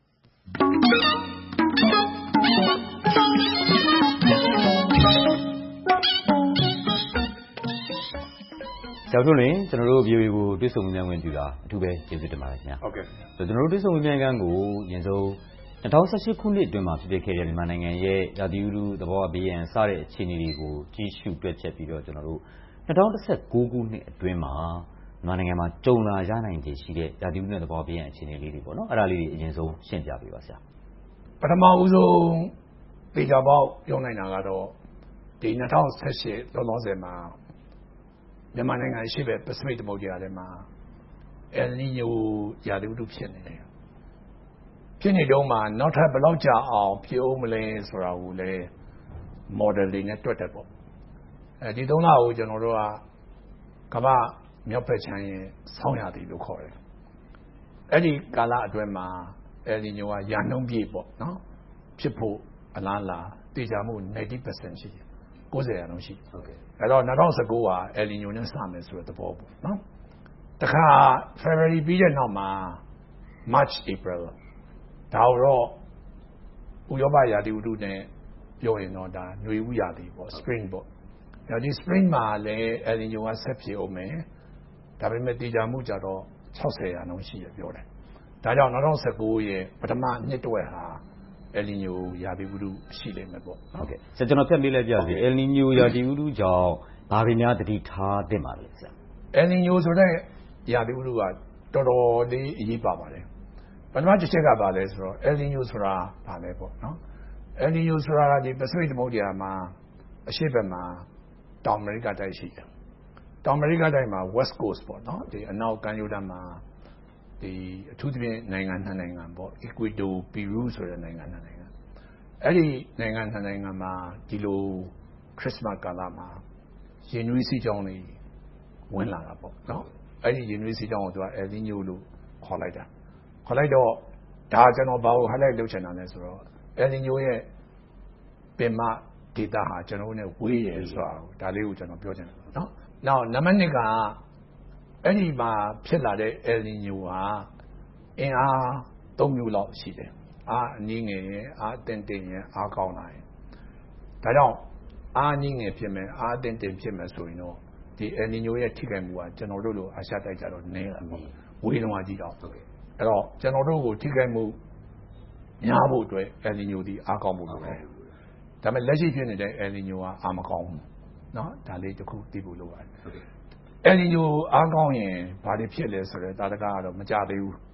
ကျောက်ထွန်းလွင်ကျွန်တော်တို့ VOA ကိုတွေ့ဆုံမြင်ကွင်းပြုတာအထူးပဲကျေးဇူးတင်ပါတယ်ခင်ဗျာဟုတ်ကဲ့ကျွန်တော်တို့တွေ့ဆုံမြင်ကွင်းကိုအရင်ဆုံး2018ခုနှစ်အတွင်းမှာဖြစ်ခဲ့တဲ့မြန်မာနိုင်ငံရဲ့ရာသီဥတုသဘာဝဘေးရန်စတဲ့အခြေအနေတွေကိုကြီးစုတွက်ချက်ပြီးတော့ကျွန်တော်တို့2019ခုနှစ်အတွင်းမှာမြန်မာနိုင်ငံမှာကြုံလာရနိုင်ခြေရှိတဲ့ရာသီဥတုနဲ့သဘာဝဘေးရန်အခြေအနေလေးတွေပေါ့နော်အဲ့ဒါလေးတွေအရင်ဆုံးရှင်းပြပေးပါဆရာပထမဦးဆုံးဒေတာပေါက်ပြောနိုင်တာကတော့ဒီ2018လောလောဆယ်မှာမြန်မာနိုင်ငံရှိပဲပစိဖိတ်သမုဒ္ဒရာထဲမှာအယ်နီညိုရာသီဥတုဖြစ်နေတယ်ဖြစ်နေတော့မှနောက်ထပ်ဘယ်လောက်ကြာအောင်ဖြစ်အောင်မလဲဆိုတာကိုလည်း model တွေနဲ့တွက်တယ်ပေါ့ဒီ3လကိုကျွန်တော်တို့ကကမ္ဘာမြောက်ဘက်ခြမ်းရဲ့ဆောင်းရာသီလို့ခေါ်တယ်အဲ့ဒီကာလအတွင်းမှာအယ်နီညိုကရာနှုန်းပြည့်ပေါ့နော်ဖြစ်ဖို့အလားအလာတည်ကြမှု 90% ရှိတယ်90% ရှိဟုတ်ကဲ့အဲ့တော့2019ကအယ်နီညိုနဲ့စမယ်ဆိုတဲ့သဘောပေါ့နော်တခါ February ပြီးတဲ့နောက်မှာ March April ဒါတော့ဥရောပရာသီဥတုနဲ့ပြောရင်တော့ဒါຫນွေဥရာသီပေါ့ spring ပေါ့ဒီ spring မှာလည်းအယ်နီညိုကဆက်ဖြစ်အောင်မယ်ဒါပေမဲ့တည်ကြမှုကြတော့ 60% ရှိရပြောတယ်ဒါကြောင့်2019ရဲ့ပထမနှစ်တွဲဟာအယ်နီညိုရာသီဥတုရှိလိမ့်မယ်ပေါ့ဟုတ်ကဲ့ကျွန်တော်ဖြတ်ပေးလိုက်ပြစီအယ်နီညိုရာသီဥတုကြောင့်ဘာတွေများသတိထားသင့်ပါလဲဆရာအယ်နီညိုဆိုတဲ့ရာသီဥတုကတော်တော်လေးအရေးပါပါတယ်ပထမတစ်ချက်ကပါလဲဆိုတော့အယ်နီညိုဆိုတာဘာလဲပေါ့နော်အယ်နီညိုဆိုတာဒီပစိဖိတ်သမုဒ္ဒရာမှာအရှေ့ဘက်မှာတောင်အမေရိကတိုက်ရှိတယ်တောင်အမေရိကတိုက်မှာ West Coast ပေါ့နော်ဒီအနောက်ကမ်းရိုးတန်းမှာဒီအထူးသဖြင့်နိုင်ငံ2နိုင်ငံပေါ့ Ecuador Peru ဆိုတဲ့နိုင်ငံ2နိုင်ငံအဲ့ဒီနိုင်ငံ2နိုင်ငံမှာဒီလိုခရစ်စမတ်ကာလမှာရင်နွေးစီးကြောင်းတွေဝင်လာတာပေါ့နော်အဲ့ဒီရင်နွေးစီးကြောင်းကိုသူကအယ်နီညိုလို့ခေါ်လိုက်တော့ဒါကျွန်တော်ဘာကို highlight လုပ်ချင်တာလဲဆိုတော့အယ်နီညိုရဲ့ပင်မဒေတာဟာကျွန်တော်နဲ့ဝေးရယ်ဆိုတာဒါလေးကိုကျွန်တော်ပြောချင်တယ်နော်နောက်နံပါတ်2ကအဲ့ဒီမှာဖြစ်လာတဲ့ El Niño ဟာအင်အား3မျိုးလောက်ရှိတယ်အားအနည်းငယ်ရယ်အားအသင့်တင်ရယ်အားကောင်းလာရယ်ဒါကြောင့်အားအနည်းငယ်ဖြစ်မယ်အားအသင့်တင်ဖြစ်မယ်ဆိုရင်တော့ဒီ El Niño ရဲ့ထိခိုက်မှုကကျွန်တော်တို့လိုအာရှတိုက်ကြတော့နည်းလာပေါ့ဝေးလုံးဝကြည့်တော့အဲ့တော့ကျွန်တော်တို့ကိုထိခိုက်မှုများဖို့အတွက် El Niño ဒီအားကောင်းဖို့လိုတယ်ဒါပေမဲ့လက်ရှိဖြစ်နေတဲ့ El Niño ကအားမကောင်းဘူးเนาะဒါလေးတစ်ခုသိဖို့လိုပါတယ်El Niño အားကောင်းရင်ဘာတွေဖြစ်လဲဆိုတော့တာတကားကတော့မကြသေးဘူး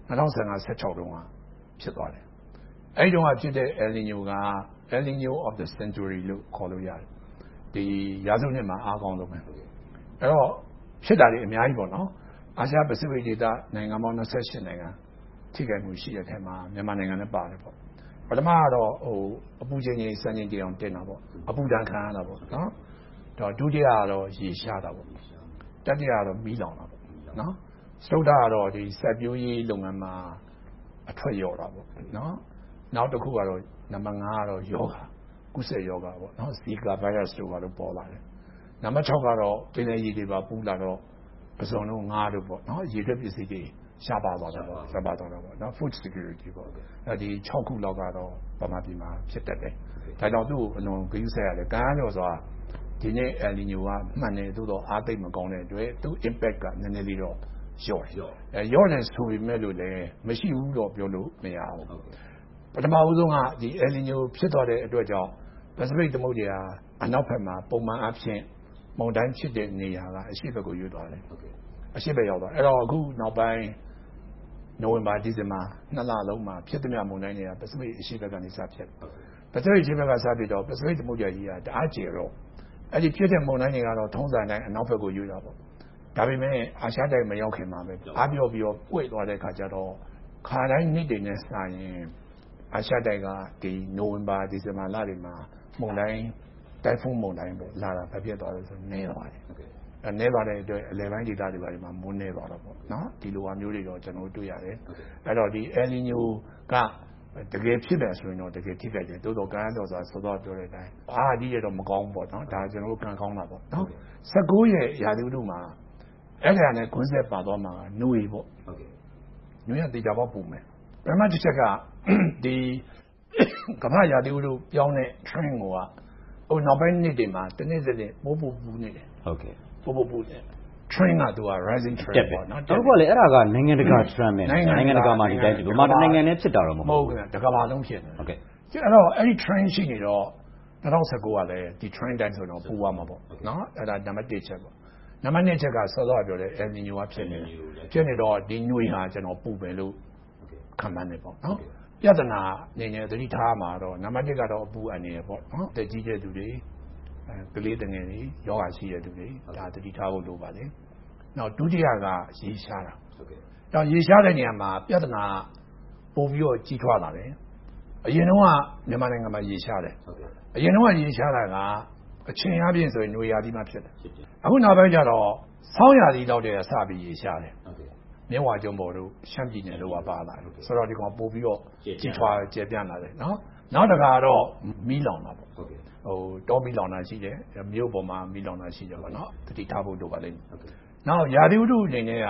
2015-16တုန်းကဖြစ်သွားတယ်အဲ့ဒီတုန်းကဖြစ်တဲ့ El Niño က El Niño of the century လို့ခေါ်လို့ရတယ်ဒီရာစုနှစ်မှာအားကောင်းဆုံးပဲအဲ့တော့ဖြစ်တာတွေအများကြီးပေါ့နော်အာရှပစိဖိတ်ဒေသနိုင်ငံပေါင်း28နိုင်ငံထိခိုက်မှုရှိတဲ့ထဲမှာမြန်မာနိုင်ငံလည်းပါတယ်ပေါ့ပထမကတော့အပူချိန်ကြီးစံချိန်ကြီးအောင်တင်တာပေါ့အပူဒဏ်ခံရတာပေါ့နော်တော့ဒုတိယကတော့ရေရှားတာပေါ့တတိယကတော့မီးလောင်တာပေါ့နော်စတုတ္ထကတော့ဒီစိုက်ပျိုးရေးလုပ်ငန်းမှာအထွက်ရော့တာပေါ့နော်နောက်တစ်ခုကတော့နံပါတ်5ကတော့ယောဂကုသယောဂပေါ့နော်ဇီကာဗိုင်းရပ်စ်တို့ကတော့ပေါ်လာတယ်နံပါတ်6ကတော့ပင်လယ်ရေတွေပါပူလာတော့ပစုံလုံးငါးတို့ပေါ့နော်ရေထွက်ပစ္စည်းတွေရှားပါသွားတာပေါ့ရှားပါသွားတာပေါ့နော် food security ပေါ့အဲဒီ6ခုလောက်ကတော့ဗမာပြည်မှာဖြစ်တတ်တယ်ဒါကြောင့်သူ့အလွန်ဂရုစိုက်ရတယ်ကံအားလျော်စွာဒီနေ့ El Niño ကမှန်တယ်သို့တော့အားသိမ့်မကောင်းတဲ့အတွက်သူ့ impact ကနည်းနည်းလေးတော့လျော့တယ်လျော့တယ်ဆိုပေမဲ့လို့လည်းမရှိဘူးတော့ပြောလို့မရဘူးပထမဦးဆုံးကဒီ El Niño ဖြစ်သွားတဲ့အတွက်ကြောင့်ပစိဖိတ်သမုဒ္ဒရာအနောက်ဘက်မှာပုံမှန်အဖြစ်မုန်တိုင်းဖြစ်တဲ့နေရာကအရှေ့ဘက်ကိုရွေ့သွားတယ်အရှေ့ဘက်ရောက်သွားအဲ့တော့အခုနောက်ပိုင်းနိုဝင်ဘာဒီဇင်ဘာ2လလုံးမှာဖြစ်သမျှမုန်တိုင်းတွေကပစိဖိတ်အရှေ့ဘက်ကနေစဖြစ်ပစိဖိတ်အရှေ့ဘက်ကစပြီးတော့ပစိဖိတ်သမုဒ္ဒရာကြီးကတအားကျယ်တော့အဲ့ဒီဖြစ်တဲ့မုန်တိုင်းတွေကတော့ထုံးစံတိုင်းအနောက်ဘက်ကိုရွေ့တာပေါ့ဒါပေမဲ့အာရှတိုက်မရောက်ခင်မှာပဲအားပြောပြီးတော့ပွေ့သွားတဲ့ခါကျတော့ခါတိုင်းနှစ်တွေနဲ့စာရင်အာရှတိုက်ကဒီနိုဝင်ဘာဒီဇင်ဘာလတွေမှာမုန်တိုင်းတိုင်ဖုန်းမုန်တိုင်းပေါ့လာတာဖြစ်သွားတယ်ဆိုနေသွားတယ်နေသွားတဲ့အတွက်အလယ်ပိုင်းဒေသတွေမှာမွန်းနေသွားတော့ပေါ့နော်ဒီလိုအမျိုးတွေတော့ကျွန်တော်တို့တွေ့ရတယ်အဲ့တော့ဒီ El Niño ကတကယ်ဖြစ်တယ်ဆိုရင်တော့တကယ်ထိခိုက်တယ်တိုးတော့ကမ်းတော့ဆိုတော့ပြောတဲ့အတိုင်းအားကြီးရတော့မကောင်းဘူးပေါ့နော်ဒါကျွန်တော်တို့ကံကောင်းတာပေါ့နော်19ရဲ့ရာသီဥတုမှာအဲ့ဒါနဲ့ခွန်းဆက်ပါသွားမှာနှွေပေါ့နှွေရတေချာပေါ့ပုံမယ်ပထမတစ်ချက်ကဒီကမ္ဘာရာသီဥတုပြောင်းတဲ့ trend ကိုဟိုနောက်ပိုင်းနှစ်တွေမှာတနေ့စနေ့ပိုးပူနေတယ်ဟုတ်ကဲ့ပိုးပူနေ trend ကသူက rising trend ပေါ့နော်တော့ဘာလဲအဲ့ဒါကနိုင်ငံတကာ trend ပဲနိုင်ငံတကာမှာဒီတိုင်းဒီမှာနိုင်ငံနဲ့ဖြစ်တာတော့မဟုတ်ဘူးတကမ္ဘာလုံးဖြစ်နေဟုတ်ကဲ့အဲ့တော့အဲ့ဒီ trend ရှိနေတော့2019ကလည်းဒီ trend တိုင်းဆိုတော့ပူသွားမှာပေါ့နော်အဲ့ဒါနံပါတ်1ချက်ပေါ့နံပါတ်2ချက်ကစောစောပြောတဲ့ El Niño ကဖြစ်နေတော့ဒီညွေဟာကျွန်တော်ပူပဲလို့ခံမှန်းနေပေါ့နော်ပြဿနာနေနေသတိထားမှာတော့နံပါတ်1ကတော့အပူအနေနဲ့ပေါ့နော်တက်ကြီးတဲ့သူတွေကလေးတငယ်တွေယောဂရှိတဲ့သူတွေဒါသတိထားဖို့လိုပါလေနောက်ဒုတိယကရေရှားတာဟုတ်ကဲ့တော့ရေရှားတဲ့နေရာမှာပြဿနာပို့ပြီးတော့ကြီးထွားလာတယ်အရင်တော့မြန်မာနိုင်ငံမှာရေရှားတယ်ဟုတ်ကဲ့အရင်တော့ရေရှားတာကအချိန်အပြည့်ဆိုရင်ຫນွေရာသီမှာဖြစ်တယ်အခုနောက်ပိုင်းကျတော့ဆောင်းရာသီလောက်တည်းကစပြီးရေရှားတယ်ဟုတ်ကဲ့မြဝကျုံပေါ်တို့ရှမ်းပြည်နယ်တို့ကပါလာတယ်ဆိုတော့ဒီကောင်ပို့ပြီးတော့ကြီးထွားကျယ်ပြန့်လာတယ်နော်နောက်တစ်ခါတော့မီးလောင်တာပေါ့ဟုတ်ကဲ့တောမီးလောင်တာရှိတယ်မြို့ပေါ်မှာမီးလောင်တာရှိတယ်ပေါ့နော်တတိထားဖို့လိုပါလိမ့်မယ်ဟုတ်ကဲ့နောက်ရာသီဥတုအနေနဲ့က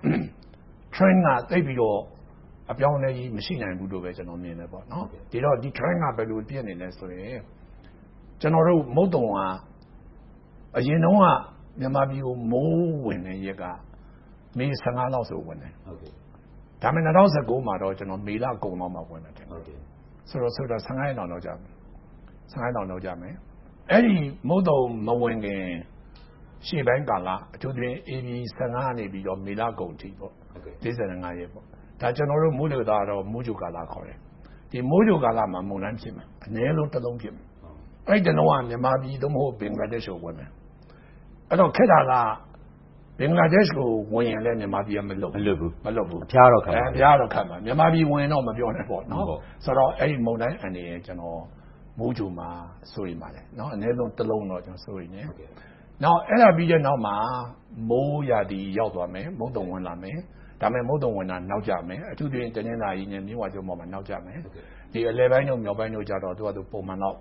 trend ကသိပြီးတော့အပြောင်းအလဲကြီးမရှိနိုင်ဘူးလို့ပဲကျွန်တော်မြင်တယ်ပေါ့နော်ဒီတော့ဒီ trend ကဘယ်လိုပြည့်နေလဲဆိုရင်ကျွန်တော်တို့မုတ်တုံကအရင်တုန်းကမြန်မာပြည်ကိုမိုးဝင်တဲ့ရက်ကမေ15လောက်ဆိုဝင်တယ်ဟုတ်ကဲ့ဒါပေမဲ့2019မှာတော့ကျွန်တော်မေလကုန်တော့မှဝင်တယ်ဟုတ်ကဲ့ဆိုတော့15ရက်လောက်ကြာမယ်15လောက်လောက်ကြာမယ်အဲ့ဒီမုတ်တုံမဝင်ခင်ရှေ့ပိုင်းကာလအထူးသဖြင့် AB 15နေပြီးတော့မေလကုန်ထိပေါ့45ရက်ပေါ့ဒါကျွန်တော်တို့မိုးလေသားတော့မိုးကြိုကာလခေါ်တယ်ဒီမိုးကြိုကာလမှာမုန်တိုင်းဖြစ်မှာအနည်းဆုံးတစ်လုံးဖြစ်မှာအဲ့ဒီတော့မြန်မာပြည်သို့မဟုတ်ဘင်္ဂလားဒေ့ရှ်ကိုဝင်မယ်အဲ့တော့ခက်တာကဘင်္ဂလားဒေ့ရှ်ကိုဝင်ရင်လည်းမြန်မာပြည်ကမလွတ်ဘူးအဖျားတော့ခံပါအဖျားတော့ခံပါမြန်မာပြည်ဝင်တော့မပြောနဲ့ပေါ့နော်ဆိုတော့အဲ့ဒီမုန်တိုင်းအနေနဲ့ကျွန်တော်မိုးကြိုမှာစိုးရိမ်ပါတယ်နော်အနည်းဆုံးတစ်လုံးတော့ကျွန်တော်စိုးရိမ်နေနောက်အဲ့ဒါပြီးတဲ့နောက်မှာမိုးရာသီရောက်သွားမယ်မုတ်တုံဝင်လာမယ်ဒါပေမဲ့မုတ်တုံဝင်တာနောက်ကျမယ်အထူးသဖြင့်တနင်္လာရီနဲ့မြဝကျုံပေါ်မှာနောက်ကျမယ်ဒီအလဲပိုင်းတို့မြောက်ပိုင်းတို့ကြတော့သူကပုံမှန်တော့ဖြ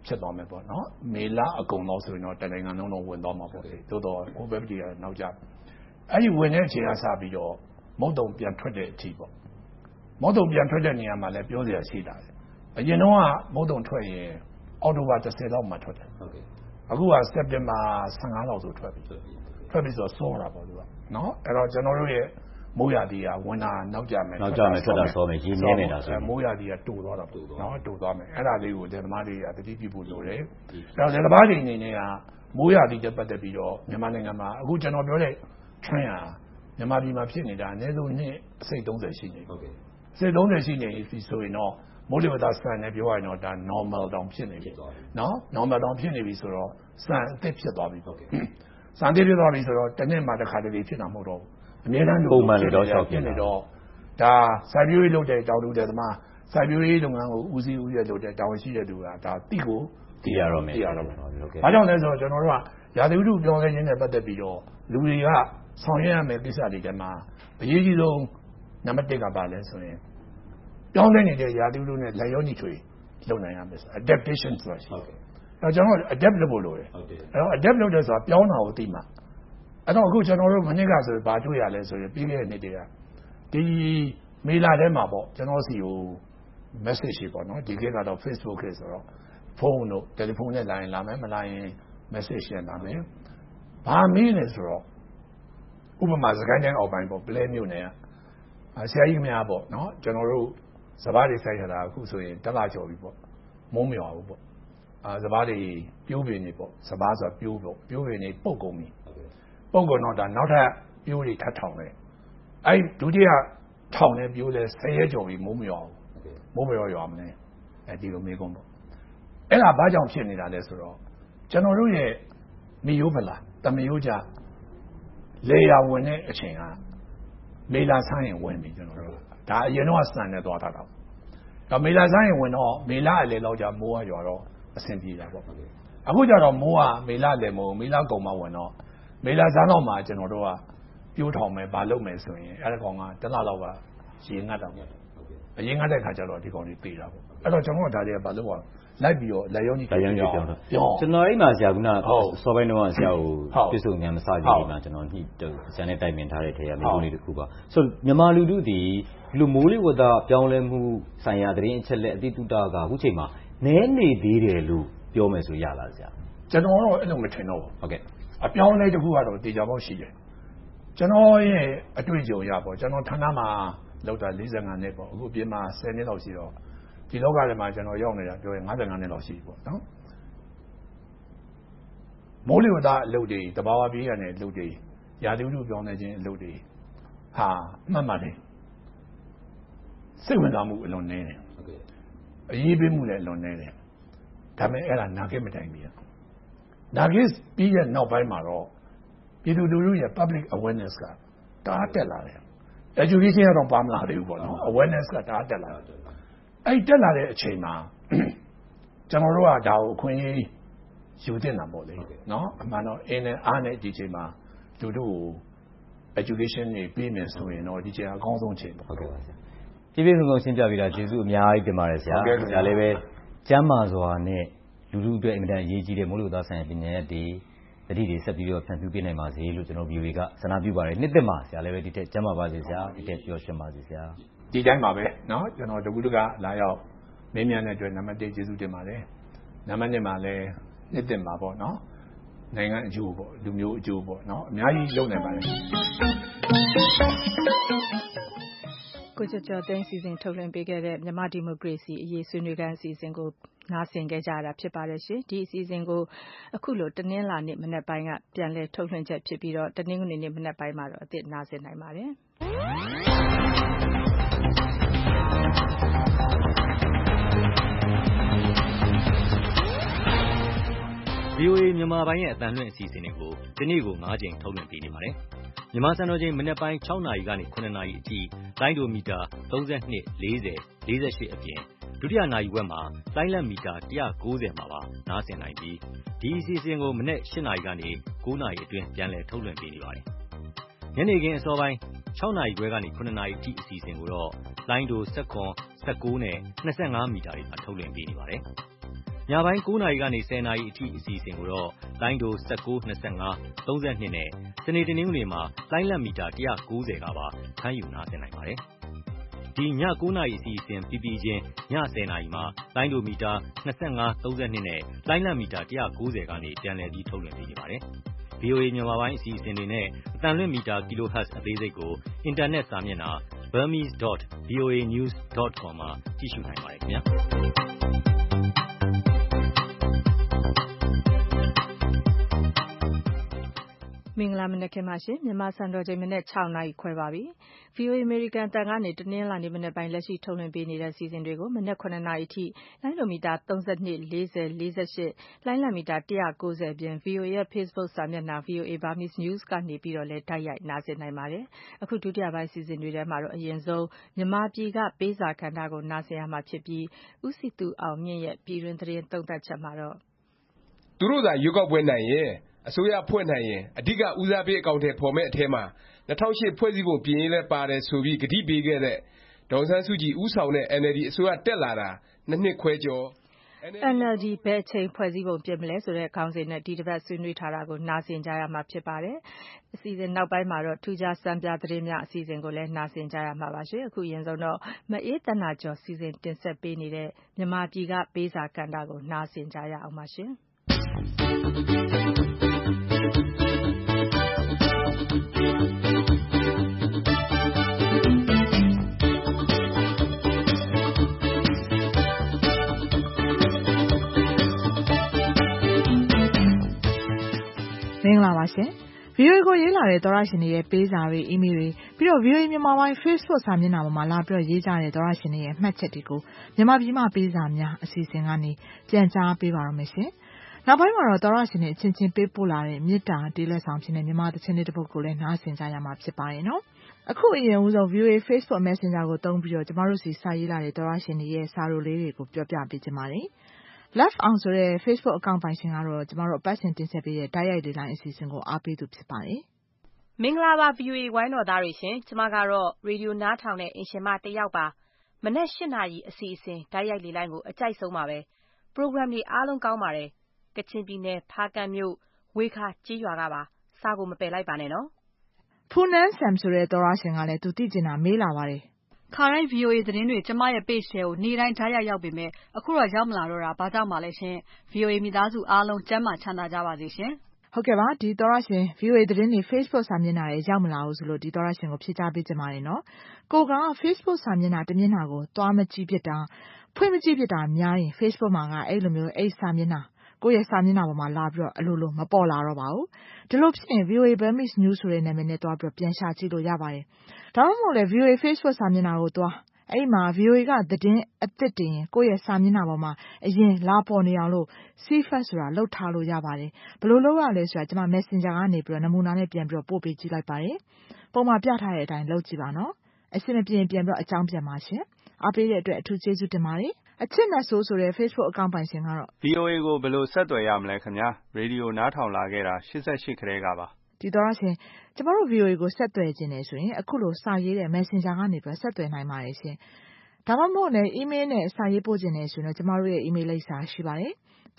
ဖြစ်သွားမယ်ပေါ့နော်မေလအကုန်လောက်ဆိုရင်တော့တနိုင်ငံလုံးလုံးဝင်သွားမှာပေါ့လေသို့တော့ကိုဗစ်ကြီးကနောက်ကျအဲ့ဒီဝင်တဲ့အချိန်ကစပြီးတော့မုတ်တုံပြန်ထွက်တဲ့အထိပေါ့မုတ်တုံပြန်ထွက်တဲ့နေရာမှာလည်းပြောစရာရှိတာလေအရင်တော့ကမုတ်တုံထွက်ရင်အောက်တိုဘာ10လောက်မှထွက်တယ်ဟုတ်ကဲ့အခုကစက်တင်ဘာ15လောက်ဆိုထွက်ပြီဆိုတော့စောတာပေါ့သူကနော်အဲ့တော့ကျွန်တော်တို့ရဲ့မိုးရာသီကဝင်တာနောက်ကျမယ်ထွက်တာစောမယ်ရေနေနေတာဆိုမိုးရာသီကတူသွားတာပေါ့နော်တူသွားမယ်အဲ့ဒါလေးကိုလယ်သမားတွေကတတိပြုဖို့လိုတယ်အဲ့တော့လယ်သမားတွေအနေနဲ့ကမိုးရာသီတက်ပတ်သက်ပြီးတော့မြန်မာနိုင်ငံမှာအခုကျွန်တော်ပြောတဲ့ trend ဟာမြန်မာပြည်မှာဖြစ်နေတာအနည်းဆုံးနှစ်အစိတ်30ရှိနေဟုတ်ကဲ့အစိတ်30ရှိနေပြီဆိုရင်တော့မိုးလေဝသစံနဲ့ပြောရရင်တော့ဒါ normal တောင်ဖြစ်နေပြီနော် normal တောင်ဖြစ်နေပြီဆိုတော့စံအသစ်ဖြစ်သွားပြီဟုတ်ကဲ့စံအသစ်ဖြစ်သွားပြီဆိုတော့တစ်နှစ်မှတစ်ခါတလေဖြစ်တာမဟုတ်တော့ဘူးအများအားပုံမှန်လေတော့ရှောက်ဖြစ်နေတော့ဒါစိုက်ပျိုးရေးလုပ်တဲ့တောင်သူတဲ့သမားစိုက်ပျိုးရေးလုပ်ငန်းကိုဦးစီးဦးရွက်လုပ်တဲ့တာဝန်ရှိတဲ့သူကဒါတိကိုသိရတော့မယ်။ဘာကြောင့်လဲဆိုတော့ကျွန်တော်တို့ကရာသီဥတုပြောင်းလဲခြင်းနဲ့ပတ်သက်ပြီးတော့လူတွေကဆောင်ရွက်ရမယ့်ကိစ္စတွေတည်းမှာအရေးကြီးဆုံးနံပါတ်1ကပါလဲဆိုရင်ပြောင်းလဲနေတဲ့ရာသီဥတုနဲ့လက်ရောညီထွေလုပ်နိုင်ရမယ်ဆို adaptation ဆိုတာရှိတယ်။အဲကျွန်တော် adapt လုပ်ဖို့လိုတယ်။အဲတော့ adapt လုပ်တဲ့ဆိုတာပြောင်းတာကိုသိမှအဲ့တော့အခုကျွန်တော်တို့မနေ့ကဆိုရင်ဘာတွေ့ရလဲဆိုရင်ပြီးခဲ့တဲ့နေ့တွေကဒီမေလာထဲမှာပေါ့ကျွန်တော်စီကို message ရှိပေါ့နော်ဒီခေတ်ကတော့ Facebook ခေတ်ဆိုတော့ဖုန်းတို့တယ်လီဖုန်းနဲ့လာရင်လာမယ်မလာရင် message ရလာမယ်ဘာမေးလဲဆိုတော့ဥပမာစကိုင်းတိုင်းအောက်ပိုင်းပေါ့ပလဲမြို့နယ်ကဆရာကြီးများပေါ့နော်ကျွန်တော်တို့စပားတွေစိုက်ရတာအခုဆိုရင်တက်လာကျော်ပြီပေါ့မုံးမြော်ဘူးပေါ့စပားတွေပြိုးပင်နေပေါ့စပားဆိုတာပြိုးပေါ့ပြိုးပင်နေပုတ်ကုန်ပြီပုတ်ကုန်တော့ဒါနောက်ထပ်ပြိုးတွေထပ်ထောင်တယ်အဲ့ဒုတိယထောင်တဲ့ပြိုးလဲ10ရက်ကျော်ပြီမုံးမြော်မုံးမြော်ရွာမလဲဒီလိုမေးကုန်ပေါ့အဲ့ဒါဘာကြောင့်ဖြစ်နေတာလဲဆိုတော့ကျွန်တော်တို့ရဲ့မီယိုးဗလာတမယိုးကြလေယာဝင်တဲ့အချိန်ကမေလာဆိုင်းရင်ဝင်ပြီကျွန်တော်တို့ဒါအရင်တော့စံနေသွားတာတော့ဒါမေလာဆိုင်းရင်ဝင်တော့မေလာအလေလောက်ကြမိုးရွာတော့အဆင်ပြေတာပေါ့အခုကျတော့မိုးကမေလာလေမိုးမေလာကုံမဝင်တော့မေလာစားတော့မှကျွန်တော်တို့ကပြိုးထောင်မယ်ဗာလုပ်မယ်ဆိုရင်အဲ့ဒါကောင်ကတစ်လလောက်ကရေငတ်တာပေါ့အရင်ငတ်တဲ့ခါကျတော့ဒီကောင်တွေပြေးတာပေါ့အဲ့တော့ကျွန်တော်ကဒါတွေကဗာလုပ်အောင်လိုက်ပြီးတော့လက်ရောကြီးပြောင်းကျွန်တော်အဲ့မှာဆရာကစောပိုင်းတော့ဆရာကိုပြည့်စုံဉာဏ်မစကြည့်မှာကျွန်တော်ညှိတုပ်ဆရာနဲ့တိုင်ပင်ထားတဲ့ထဲကမျိုးလေးတစ်ခုပါဆိုမြန်မာလူထုဒီလူမိုးလေဝသပြောင်းလဲမှုဆိုင်ရာသတင်းအချက်လက်အတိတုတကအခုချိန်မှာနည်းနေသေးတယ်လို့ပြောမယ်ဆိုရလားဆရာကျွန်တော်တော့အဲ့လိုမထင်တော့ဘူးဟုတ်ကဲ့အပြောင်းလဲတစ်ခုကတော့တေချာပေါက်ရှိတယ်ကျွန်တော်ရဲ့အတွေ့အကြုံရပေါ့ကျွန်တော်ဌာနမှာလောက်တာ45နှစ်ပေါ့အခုပြင်မှာ10နှစ်လောက်ရှိတော့ဒီလောကထဲမှာကျွန်တော်ရောက်နေတာပြောရင်55နှစ်လောက်ရှိပြီပေါ့နော်မိုးလေဝသအလုပ်တွေတဘာဝပြေးရတဲ့အလုပ်တွေရာသီဥတုပြောင်းလဲခြင်းအလုပ်တွေဟာမှတ်မှတ်တယ်စိတ်ဝင်စားမှုအလွန်နည်းတယ်ဟုတ်ကဲ့အရေးပေးမှုလည်းအလွန်နည်းတယ်ဒါပေမဲ့အဲ့ဒါနာဂစ်မတိုင်ဘူးနာဂစ်ပြီးရဲ့နောက်ပိုင်းမှာတော့ပြည်သူလူထုရဲ့ public awareness ကတအားတက်လာတယ် education ကတော့ပါမလာသေးဘူးပေါ့နော် awareness ကတအားတက်လာတယ်အဲ့တက်လာတဲ့အချိန်မှာကျွန်တော်တို့ကဒါကိုအခွင့်အရေးယူတင်တာပေါ့လေနော်အမှန်တော့အင်းနဲ့အားနဲ့ဒီချိန်မှာလူတို့ကို education တွေပေးမယ်ဆိုရင်တော့ဒီချိန်အကောင်းဆုံးချိန်ပေါ့ဟုတ်ကဲ့ပါဆရာပြည့်ပြည့်စုံစုံရှင်းပြပေးတာကျေးဇူးအများကြီးတင်ပါတယ်ဆရာဒါလည်းပဲကျမ်းမာစွာနဲ့လူလူအတွက်အင်မတန်အရေးကြီးတဲ့မိုးလေဝသဆိုင်ရာပညာရပ်တွေတတိတွေဆက်ပြီးတော့ဖြန့်ဖြူးပေးနိုင်ပါစေလို့ကျွန်တော် VOA ကဆန္ဒပြုပါတယ်နှစ်သက်မှာဆရာလည်းပဲဒီထက်ကျမ်းမာပါစေဆရာဒီထက်ပျော်ရွှင်ပါစေဆရာဒီတိုင်းပါပဲเนาะကျွန်တော်တကူတကလာရောက်မင်းမြန်တဲ့အတွက်နံပါတ်1ကျေးဇူးတင်ပါတယ်နံပါတ်2မှာလည်းနှစ်သက်ပါပေါ့เนาะနိုင်ငံအကျိုးပေါ့လူမျိုးအကျိုးပေါ့เนาะအများကြီးလုပ်နိုင်ပါတယ်ကိုကျော်သိန်းစီစဉ်ထုတ်လွှင့်ပေးခဲ့တဲ့မြန်မာဒီမိုကရေစီအရေးဆွေးနွေးခန်းအစီအစဉ်ကိုနားဆင်ခဲ့ကြရတာဖြစ်ပါတယ်ရှင်ဒီအစီအစဉ်ကိုအခုလိုတနင်္လာနေ့မနက်ပိုင်းကပြန်လည်ထုတ်လွှင့်ချက်ဖြစ်ပြီးတော့တနင်္ဂနွေနေ့မနက်ပိုင်းမှာတော့အသစ်နားဆင်နိုင်ပါတယ် VOA မြန်မာပိုင်းရဲ့အသံလွှင့်အစီအစဉ်တွေကိုဒီနေ့ကို9ကြိမ်ထုတ်လွှင့်ပေးနေပါတယ်။မြန်မာစံတော်ချိန်မနက်ပိုင်း6နာရီကနေ9နာရီအထိလိုင်းဒိုမီတာ32 40 48အပြင်ဒုတိယနာရီဝက်မှာလိုင်းလက်မီတာ190မှာပါနားဆင်နိုင်ပြီးဒီအစီအစဉ်ကိုမနက်8နာရီကနေ9နာရီအတွင်းပြန်လည်ထုတ်လွှင့်ပေးနေပါတယ်။ညနေခင်းအစောပိုင်း6နာရီခွဲကနေ9နာရီအထိအစီအစဉ်ကိုတော့လိုင်းဒို19 19နဲ့25မီတာတွေမှာထုတ်လွှင့်ပေးနေပါတယ်။ညပိုင်း9 နာရီကနေ 10 နာရီအထိအစီအစဉ်ကိုတော့လိုင်းဒို19 25 32နဲ့စနေတနင်္ဂနွေမှာလိုင်းလက်မီတာ190ကပါဖမ်းယူနားဆင်နိုင်ပါတယ်။ဒီည9 နာရီအစီအစဉ်ပြီးပြီးချင်းည10 နာရီမှာလိုင်းဒိုမီတာ25 32နဲ့လိုင်းလက်မီတာ190ကနေပြန်လည်ပြီးထုတ်လွှင့်ပေးနေပါတယ်။ VOA မြန်မာပိုင်းအစီအစဉ်တွေနဲ့အသံလွှင့်မီတာ kHz အသေးစိတ်ကိုအင်တာနက်စာမျက်နှာ burmese.voanews.com မှာကြည့်ရှုနိုင်ပါတယ်ခင်ဗျာ။မင်္ဂလာမနက်ခင်းပါရှင်မြန်မာစံတော်ချိန်မနေ့6နာရီခွဲပါပြီ VOA American အတန်ကနေတနင်္လာနေ့မနေ့ပိုင်းလက်ရှိထုတ်လွှင့်ပေးနေတဲ့စီစဉ်တွေကိုမနေ့9နာရီအထိလိုင်းလိုမီတာ32 40 48လိုင်းလမီတာ190ပြင် VOA ရဲ့ Facebook စာမျက်နှာ VOA Burmese News ကနေပြီးတော့လည်းတိုက်ရိုက်နားဆင်နိုင်ပါတယ်အခုဒုတိယပိုင်းစီစဉ်တွေထဲမှာတော့အရင်ဆုံးမြန်မာပြည်ကပေးစာကဏ္ဍကိုနားဆင်ရမှာဖြစ်ပြီးဦးစီသူအောင်မြင့်ရဲ့ပြည်တွင်သတင်းသုံးသပ်ချက်မှာတော့သူတို့သာရွေးကောက်ပွဲနိုင်ရင်အစိုးရဖွဲ့နိုင်ရင်အဓိကဦးစားပေးအကောင်အထည်ဖော်မဲ့အထဲမှာ2008ဖွဲ့စည်းပုံပြင်ရေးလဲပါတယ်ဆိုပြီးကတိပေးခဲ့တဲ့ဒေါ်အောင်ဆန်းစုကြည်ဦးဆောင်တဲ့ NLD အစိုးရတက်လာတာ2 နှစ်ခွဲကျော် NLD ဘယ်အချိန်ဖွဲ့စည်းပုံပြင်မလဲဆိုတဲ့ခေါင်းစဉ်နဲ့ဒီတစ်ပတ်ဆွေးနွေးထားတာကိုနားဆင်ကြရမှာဖြစ်ပါတယ်အစီအစဉ်နောက်ပိုင်းမှာတော့ထူးခြားစံပြသတင်းများအစီအစဉ်ကိုလည်းနားဆင်ကြရမှာပါရှင်အခုအရင်ဆုံးတော့မအေးတနာကျော်စီစဉ်တင်ဆက်ပေးနေတဲ့မြန်မာပြည်ကပေးစာကဏ္ဍကိုနားဆင်ကြရအောင်ပါရှင်မင်္ဂလာပါရှင် VOA ကိုရေးလာတဲ့သောရရှင်တွေရဲ့ပေးစာတွေအီးမေးလ်တွေပြီးတော့ VOA မြန်မာပိုင်း Facebook စာမျက်နှာပေါ်မှာလာပြီးတော့ရေးကြတဲ့သောရရှင်တွေရဲ့မှတ်ချက်တွေကိုမြန်မာပြည်မှာပေးစာများအစီအစဉ်ကနေပြန်ကြားပေးပါရမယ်ရှင်နောက်ပိုင်းမှာတော့သောရရှင်တွေအချင်းချင်းပေးပို့လာတဲ့မေတ္တာတေးလက်ဆောင်ဖြစ်တဲ့မြန်မာသချင်းလေးတစ်ပုဒ်ကိုလည်းနားဆင်ကြရမှာဖြစ်ပါတယ်နော်အခုအရင်ဦးဆုံး VOA Facebook Messenger ကိုသုံးပြီးတော့ကျမတို့စီစာရေးလာတဲ့သောရရှင်တွေရဲ့စာရိုလေးတွေကိုပြောပြပေးချင်ပါတယ်Love အောင်ဆိုတဲ့ Facebook အကောင့်ပိုင်ရှင်ကတော့ကျမတို့အပတ်စဉ်တင်ဆက်ပေးတဲ့တိုက်ရိုက်ဒီလိုင်းအစီအစဉ်ကိုအားပေးသူဖြစ်ပါတယ်။မင်္ဂလာပါ VOA ဝိုင်းတော်သားတွေရှင်ကျမကတော့ရေဒီယိုနားထောင်တဲ့အင်ရှင်မတစ်ယောက်ပါမနက်8နာရီအစီအစဉ်တိုက်ရိုက်ဒီလိုင်းကိုအကြိုက်ဆုံးပါပဲ program တွေအားလုံးကောင်းပါတယ်ကချင်ပြည်နယ်ဖားကန့်မြို့ဝေခါကြီးရွာကပါစာကိုမပယ်လိုက်ပါနဲ့နော်ဖူနန်းဆမ်ဆိုတဲ့သောရရှင်ကလည်းသူသိကျင်တာမေးလာပါတယ်ခါတိုင်း VOA သတင်းတွေကျမရဲ့ page ထဲကိုနေ့တိုင်းဓာတ်ရိုက်ရောက်ပေမဲ့အခုတော့ရောက်မလာတော့တာဘာကြောင့်မှလဲရှင် VOA မိသားစုအားလုံးကျန်းမာချမ်းသာကြပါစေရှင်ဟုတ်ကဲ့ပါဒီသောရရှင် VOA သတင်းတွေ Facebook စာမျက်နှာတွေရောက်မလာဘူးဆိုလို့ဒီသောရရှင်ကိုဖြေကြားပေးချင်ပါတယ်နော်ကိုက Facebook စာမျက်နှာတစ်မျက်နှာကိုသွားမကြည့်ဖြစ်တာဖွင့်မကြည့်ဖြစ်တာများရင် Facebook မှာကအဲ့လိုမျိုးအဲ့စာမျက်နှာကိုယ့်ရဲ့စာမျက်နှာပေါ်မှာလာပြီးတော့အလိုလိုမပေါ်လာတော့ပါဘူးဒီလိုဖြစ်ရင် VOA Burmese News ဆိုတဲ့နာမည်နဲ့သွားပြီးတော့ပြန်ရှာကြည့်လို့ရပါတယ်ဒါမှမဟုတ်လည်း VOA Facebook စာမျက်နှာကိုသွားအဲ့မှာ VOA ကသတင်းအသစ်တင်ရင်ကိုယ့်ရဲ့စာမျက်နှာပေါ်မှာအရင်လာပေါ်နေအောင်လို့ CFAT ဆိုတာလုပ်ထားလို့ရပါတယ်ဘယ်လိုလုပ်ရလဲဆိုတာကျွန်မ Messenger ကနေပြီးတော့နမူနာနဲ့ပြန်ပြီးတော့ပို့ပေးကြည့်လိုက်ပါတယ်ပုံမှာပြထားတဲ့အတိုင်းလုပ်ကြည့်ပါနော်အဆင်မပြေရင်ပြန်ပြီးတော့အကြောင်းပြန်ပါရှင်အားပေးတဲ့အတွက်အထူးကျေးဇူးတင်ပါတယ်အချစ်နဲ့ဆိုတဲ့ Facebook အကောင့်ပိုင်ရှင်ကတော့ VOA ကိုဘယ်လိုဆက်သွယ်ရမလဲခင်ဗျာရေဒီယိုနားထောင်လာခဲ့တာ88ခရဲကပါဒီတော့ရှင်ကျမတို့ VOA ကိုဆက်သွယ်ခြင်းနေဆိုရင်အခုလိုစာရေးတဲ့ Messenger ကနေပြီးဆက်သွယ်နိုင်ပါတယ်ရှင်ဒါမှမဟုတ်လည်း email နဲ့စာရေးပို့ခြင်းနေဆိုရင်ကျမတို့ရဲ့ email လိပ်စာရှိပါတယ်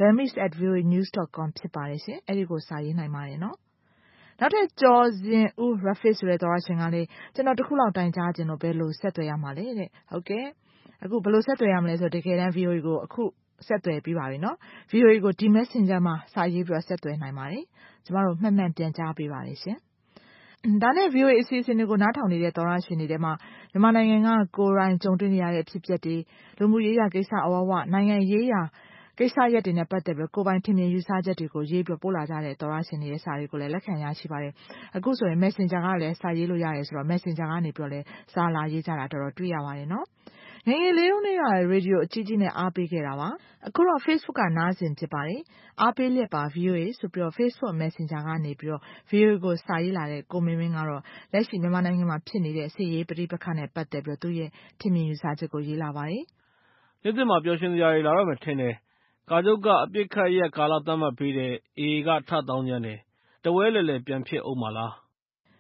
burmese@voanews.com ဖြစ်ပါတယ်ရှင်အဲ့ဒီကိုစာရေးနိုင်ပါတယ်နော်နောက်ထပ်ကျော်စဉ်ဦး Rafiq ဆိုတဲ့သောရရှင်ကလည်းကျွန်တော်တခုလောက်တိုင်ကြားခြင်းလို့ဘယ်လိုဆက်သွယ်ရမှာလဲတဲ့ဟုတ်ကဲ့အခုဘယ်လိုဆက်သွယ်ရမလဲဆိုတော့တကယ်တမ်း VOA ကိုအခုဆက်သွယ်ပြီးပါပြီနော် VOA ကိုဒီ Messenger မှာစာရေးပြီးတော့ဆက်သွယ်နိုင်ပါတယ်ကျမတို့မှတ်မှန်ပြန်ကြားပေးပါတယ်ရှင်ဒါနဲ့ VOA အစီအစဉ်တွေကိုနားထောင်နေတဲ့သောရရှင်တွေထဲမှာမြန်မာနိုင်ငံကကိုယ်တိုင်ကြုံတွေ့နေရတဲ့ဖြစ်ပျက်တွေလူမှုရေးရာကိစ္စအဝဝနိုင်ငံရေးရာကိစ္စရပ်တွေနဲ့ပတ်သက်ပြီးကိုယ်ပိုင်ထင်မြင်ယူဆချက်တွေကိုရေးပြီးပို့လာကြတဲ့သောရရှင်တွေရဲ့စာတွေကိုလည်းလက်ခံရရှိပါတယ်အခုဆိုရင် Messenger ကလည်းစာရေးလို့ရတယ်ဆိုတော့ Messenger ကနေပြီးတော့လည်းစာလာရေးကြတာတော်တော်တွေ့ရပါတယ်နော်ငယ်ငယ်လေးတုန်းကရေဒီယိုအကြီးကြီးနဲ့အားပေးခဲ့တာပါအခုတော့ Facebook ကနားဆင်ဖြစ်ပါတယ်အားပေးလျက်ပါ VOA ဆိုပြီးတော့ Facebook Messenger ကနေပြီးတော့ VOA ကိုစာရေးလာတဲ့ကိုမင်းမင်းကတော့လက်ရှိမြန်မာနိုင်ငံမှာဖြစ်နေတဲ့စစ်ရေးပဋိပက္ခနဲ့ပတ်သက်ပြီးတော့သူ့ရဲ့ထင်မြင်ယူဆချက်ကိုရေးလာပါတယ်နေ့စဉ်မှာပျော်ရွှင်စရာတွေလာတော့မှထင်တယ်ကာချုပ်ကအပြစ်ခတ်ရက်ကာလသတ်မှတ်ပေးတဲ့ AA ကထတောင်းကြတယ်တဝဲလဲလဲပြန်ဖြစ်အောင်မလား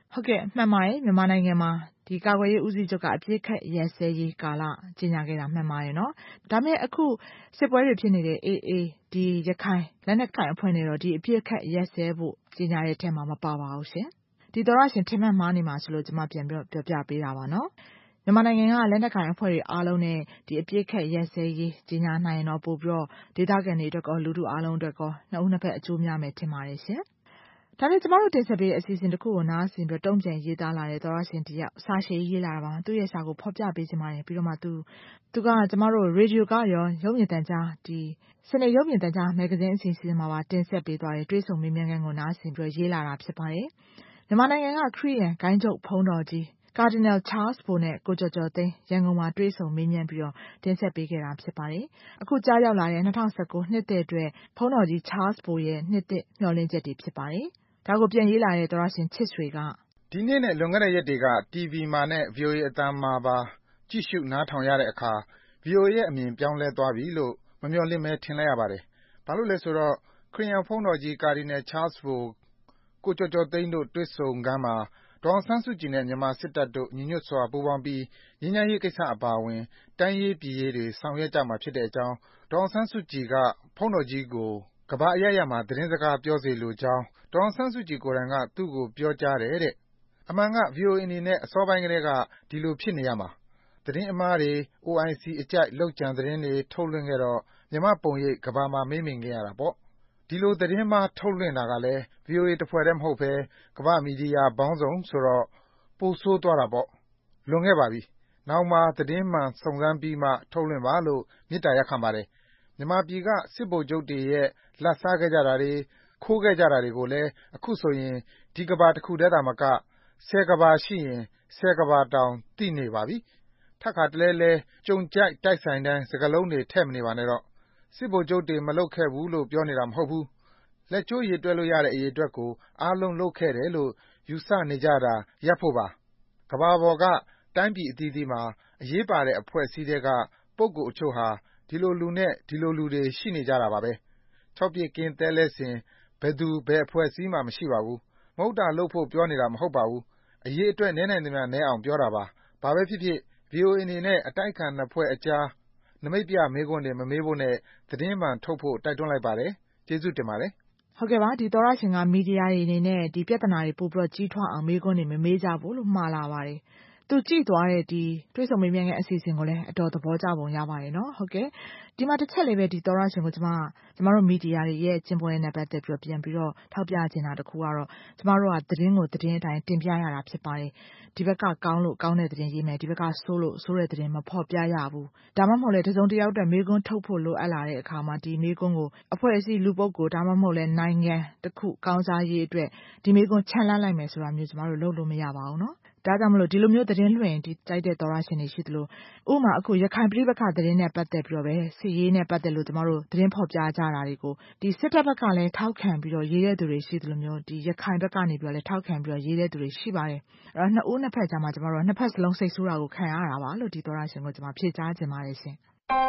ဟုတ်ကဲ့မှန်ပါတယ်မြန်မာနိုင်ငံမှာဒီကာကွယ်ရေးဦးစီးချုပ်ကအပြစ်ခတ်ရက်စဲရေးကာလကြီးညာခဲ့တာမှန်ပါတယ်နော်ဒါပေမဲ့အခုစစ်ပွဲတွေဖြစ်နေတဲ့ AA ဒီရခိုင်လက်နက်ကိုင်အဖွဲ့တွေတော့ဒီအပြစ်ခတ်ရက်စဲဖို့ကြီးညာတဲ့အထက်မှာမပါပါဘူးရှင်ဒီတော်ရရှင်ထင်မှတ်မှားနေမှာဆိုလို့ကျွန်မပြန်ပြောပြပေးတာပါနော်မြန်မာနိုင်ငံကလက်နက်ကိုင်အဖွဲ့တွေအားလုံးနဲ့ဒီအပြစ်ခတ်ရက်စဲရေးကြီးညာနိုင်တော့ပို့ပြီးတော့ဒေသခံတွေအတွက်ကောလူထုအားလုံးအတွက်ကောနှစ်ဦးနှစ်ဖက်အကျိုးများမယ်ထင်ပါတယ်ရှင်ဒါနဲ့ကျမတို့တင်ဆက်ပေးတဲ့အစီအစဉ်တစ်ခုကိုနားဆင်ပြီးတုံ့ပြန်ရေးသားလာတဲ့သောရရှင်တယောက်စာရှည်ရေးလာတာပါသူ့ရဲ့စာကိုဖော်ပြပေးချင်ပါတယ်ပြီးတော့မှသူကကျမတို့ရေဒီယိုကရောရုပ်မြင်သံကြားဒီစနေရုပ်မြင်သံကြားမဂ္ဂဇင်းအစီအစဉ်မှာပါတင်ဆက်ပေးသွားတဲ့တွေးဆုံမေးမြန်းခန်းကိုနားဆင်ပြီးရေးလာတာဖြစ်ပါတယ်မြန်မာနိုင်ငံကခရစ်ယာန်ဂိုင်းချုပ်ဖုံးတော်ကြီးကာဒီနယ်ချားစ်ဘိုနဲ့ကိုကျော်ကျော်သိန်းရန်ကုန်မှာတွေးဆုံမေးမြန်းပြီးတော့တင်ဆက်ပေးခဲ့တာဖြစ်ပါတယ်အခုကြားရောက်လာတဲ့2019နှစ်သစ်အတွက်ဖုံးတော်ကြီးချားစ်ဘိုရဲ့နှစ်သစ်မျှော်လင့်ချက်တွေဖြစ်ပါတယ်ဒါကိုပြန်ရေးလာတဲ့သောရရှင်ချစ်ဆွေကဒီနေ့နဲ့လွန်ခဲ့တဲ့ရက်တွေက TV မှာနဲ့ VOA အသံမှာပါကြည့်ရှုနားထောင်ရတဲ့အခါ VOA ရဲ့အမြင်ပြောင်းလဲသွားပြီလို့မမျှော်လင့်မဲထင်လိုက်ရပါတယ်။ဘာလို့လဲဆိုတော့ခရစ်ယာန်ဖုံးတော်ကြီးကာဒီနယ်ချားစ်ဘိုကိုကျော်ကျော်သိန်းတို့တွေ့ဆုံခန်းမှာဒေါအောင်ဆန်းစုကြည်နဲ့မြန်မာစစ်တပ်တို့ညီညွတ်စွာပူးပေါင်းပြီးငြိမ်းချမ်းရေးကိစ္စအပါအဝင်တိုင်းရေးပြည်ရေးတွေဆောင်ရွက်ကြမှာဖြစ်တဲ့အကြောင်းဒေါအောင်ဆန်းစုကြည်ကဖုံးတော်ကြီးကိုကမ္ဘာအရပ်ရပ်မှာသတင်းစကားပြောစေလိုကြောင်းဒေါအောင်ဆန်းစုကြည်ကိုယ်တိုင်ကသူ့ကိုပြောကြားတယ်တဲ့အမှန်က VOA အနေနဲ့အစောပိုင်းကတည်းကဒီလိုဖြစ်နေရမှာသတင်းအမှားတွေ OIC အကြိုက်လုပ်ကြံသတင်းတွေထုတ်လွှင့်ခဲ့တော့မြန်မာပုံရိပ်ကမ္ဘာမှာမေးမြင်ခဲ့ရတာပေါ့ဒီလိုသတင်းမှားထုတ်လွှင့်တာကလည်း VOA တစ်ဖွဲ့တည်းမဟုတ်ဘဲကမ္ဘာ့မီဒီယာပေါင်းစုံဆိုတော့ပိုဆိုးသွားတာပေါ့လွန်ခဲ့ပါပြီနောက်မှသတင်းမှန်စုံစမ်းပြီးမှထုတ်လွှင့်ပါလို့မေတ္တာရပ်ခံပါတယ်မြန်မာပြည်ကစစ်ဗိုလ်ချုပ်တွေရဲ့လက်စားခဲ့ကြတာတွေခိုးခဲ့ကြတာတွေကိုလည်းအခုဆိုရင်ဒီကဘာတစ်ခုတည်းသာမက10ကဘာရှိရင်10ကဘာတောင်သိနေပါပြီထပ်ခါတလဲလဲကြုံကြိုက်တိုက်ဆိုင်တိုင်းစကလုံးတွေထည့်မနေပါနဲ့တော့စစ်ဗိုလ်ချုပ်တွေမလုပ်ခဲ့ဘူးလို့ပြောနေတာမဟုတ်ဘူးလက်ကျိုးရေတွက်လို့ရတဲ့အရေးအတွက်ကိုအားလုံးလုပ်ခဲ့တယ်လို့ယူဆနေကြတာရပ်ဖို့ပါကဘာပေါ်ကတိုင်းပြည်အသီးသီးမှာအရေးပါတဲ့အဖွဲ့အစည်းတွေကပုဂ္ဂိုလ်အချို့ဟာဒီလိုလူနဲ့ဒီလိုလူတွေရှိနေကြတာပါပဲ6ပြည့်ကင်းတဲလဲစဉ်ဘယ်သူဘယ်အဖွဲ့အစည်းမှမရှိပါဘူးမဟုတ်တာလုပ်ဖို့ပြောနေတာမဟုတ်ပါဘူးအရေးအတွက်နည်းနိုင်သမျှနည်းအောင်ပြောတာပါဘာပဲဖြစ်ဖြစ် VOA အနေနဲ့အတိုက်ခံနှစ်ဖွဲ့အကြားနမိတ်ပြမေးခွန်းတွေမမေးဖို့နဲ့သတင်းမှန်ထုတ်ဖို့တိုက်တွန်းလိုက်ပါတယ်ကျေးဇူးတင်ပါတယ်ဟုတ်ကဲ့ပါဒီသောရရှင်ကမီဒီယာတွေအနေနဲ့ဒီပြဿနာတွေပို့ပြီးတော့ကြီးထွားအောင်မေးခွန်းတွေမမေးကြဘူးလို့မှားလာပါတယ်သူကြည့်သွားတဲ့ဒီတွေးဆုံမေးမြန်းတဲ့အစီအစဉ်ကိုလည်းအတော်သဘောကျပုံရပါတယ်နော်ဟုတ်ကဲ့ဒီမှာတစ်ချက်လေးပဲဒီသောရရှင်ကိုကျမတို့မီဒီယာတွေရဲ့ကျင့်ပွဲနဲ့ပတ်သက်ပြီးပြန်ပြီးတော့ထောက်ပြချင်တာတခုကတော့ကျမတို့ကသတင်းကိုသတင်းအတိုင်းတင်ပြရတာဖြစ်ပါတယ်ဒီဘက်ကကောင်းလို့ကောင်းတဲ့သတင်းရေးမယ်ဒီဘက်ကဆိုးလို့ဆိုးတဲ့သတင်းမဖော်ပြရဘူးဒါမှမဟုတ်လေတစုံတစ်ယောက်အတွက်မေးခွန်းထုတ်ဖို့လိုအပ်လာတဲ့အခါမှာဒီမေးခွန်းကိုအဖွဲ့အစည်းလူပုဂ္ဂိုလ်ဒါမှမဟုတ်လေနိုင်ငံတစ်ခုကောင်းစားရေးအတွက်ဒီမေးခွန်းချန်လှမ်းလိုက်မယ်ဆိုတာမျိုးကျမတို့လုပ်လို့မရပါဘူးနော်ဒါကြောင့်မလို့ဒီလိုမျိုးသတင်းလွှင့်ဒီတိုက်တဲ့သောရရှင်တွေရှိသလိုဥပမာအခုရခိုင်ပြည်ပခသတင်းနဲ့ပတ်သက်ပြီးတော့ပဲစစ်ရေးနဲ့ပတ်သက်လို့ကျမတို့သတင်းဖော်ပြကြတာတွေကိုဒီစစ်တပ်ဘက်ကလည်းထောက်ခံပြီးတော့ရေးတဲ့သူတွေရှိသလိုမျိုးဒီရခိုင်ဘက်ကနေပြီးတော့လည်းထောက်ခံပြီးတော့ရေးတဲ့သူတွေရှိပါတယ်အဲ့တော့နှစ်ဦးနှစ်ဖက်ကြားမှာကျမတို့နှစ်ဖက်စလုံးစိတ်ဆိုးတာကိုခံရတာပါလို့ဒီသောရရှင်ကိုကျမဖြေကြားချင်ပါတယ်ရှင်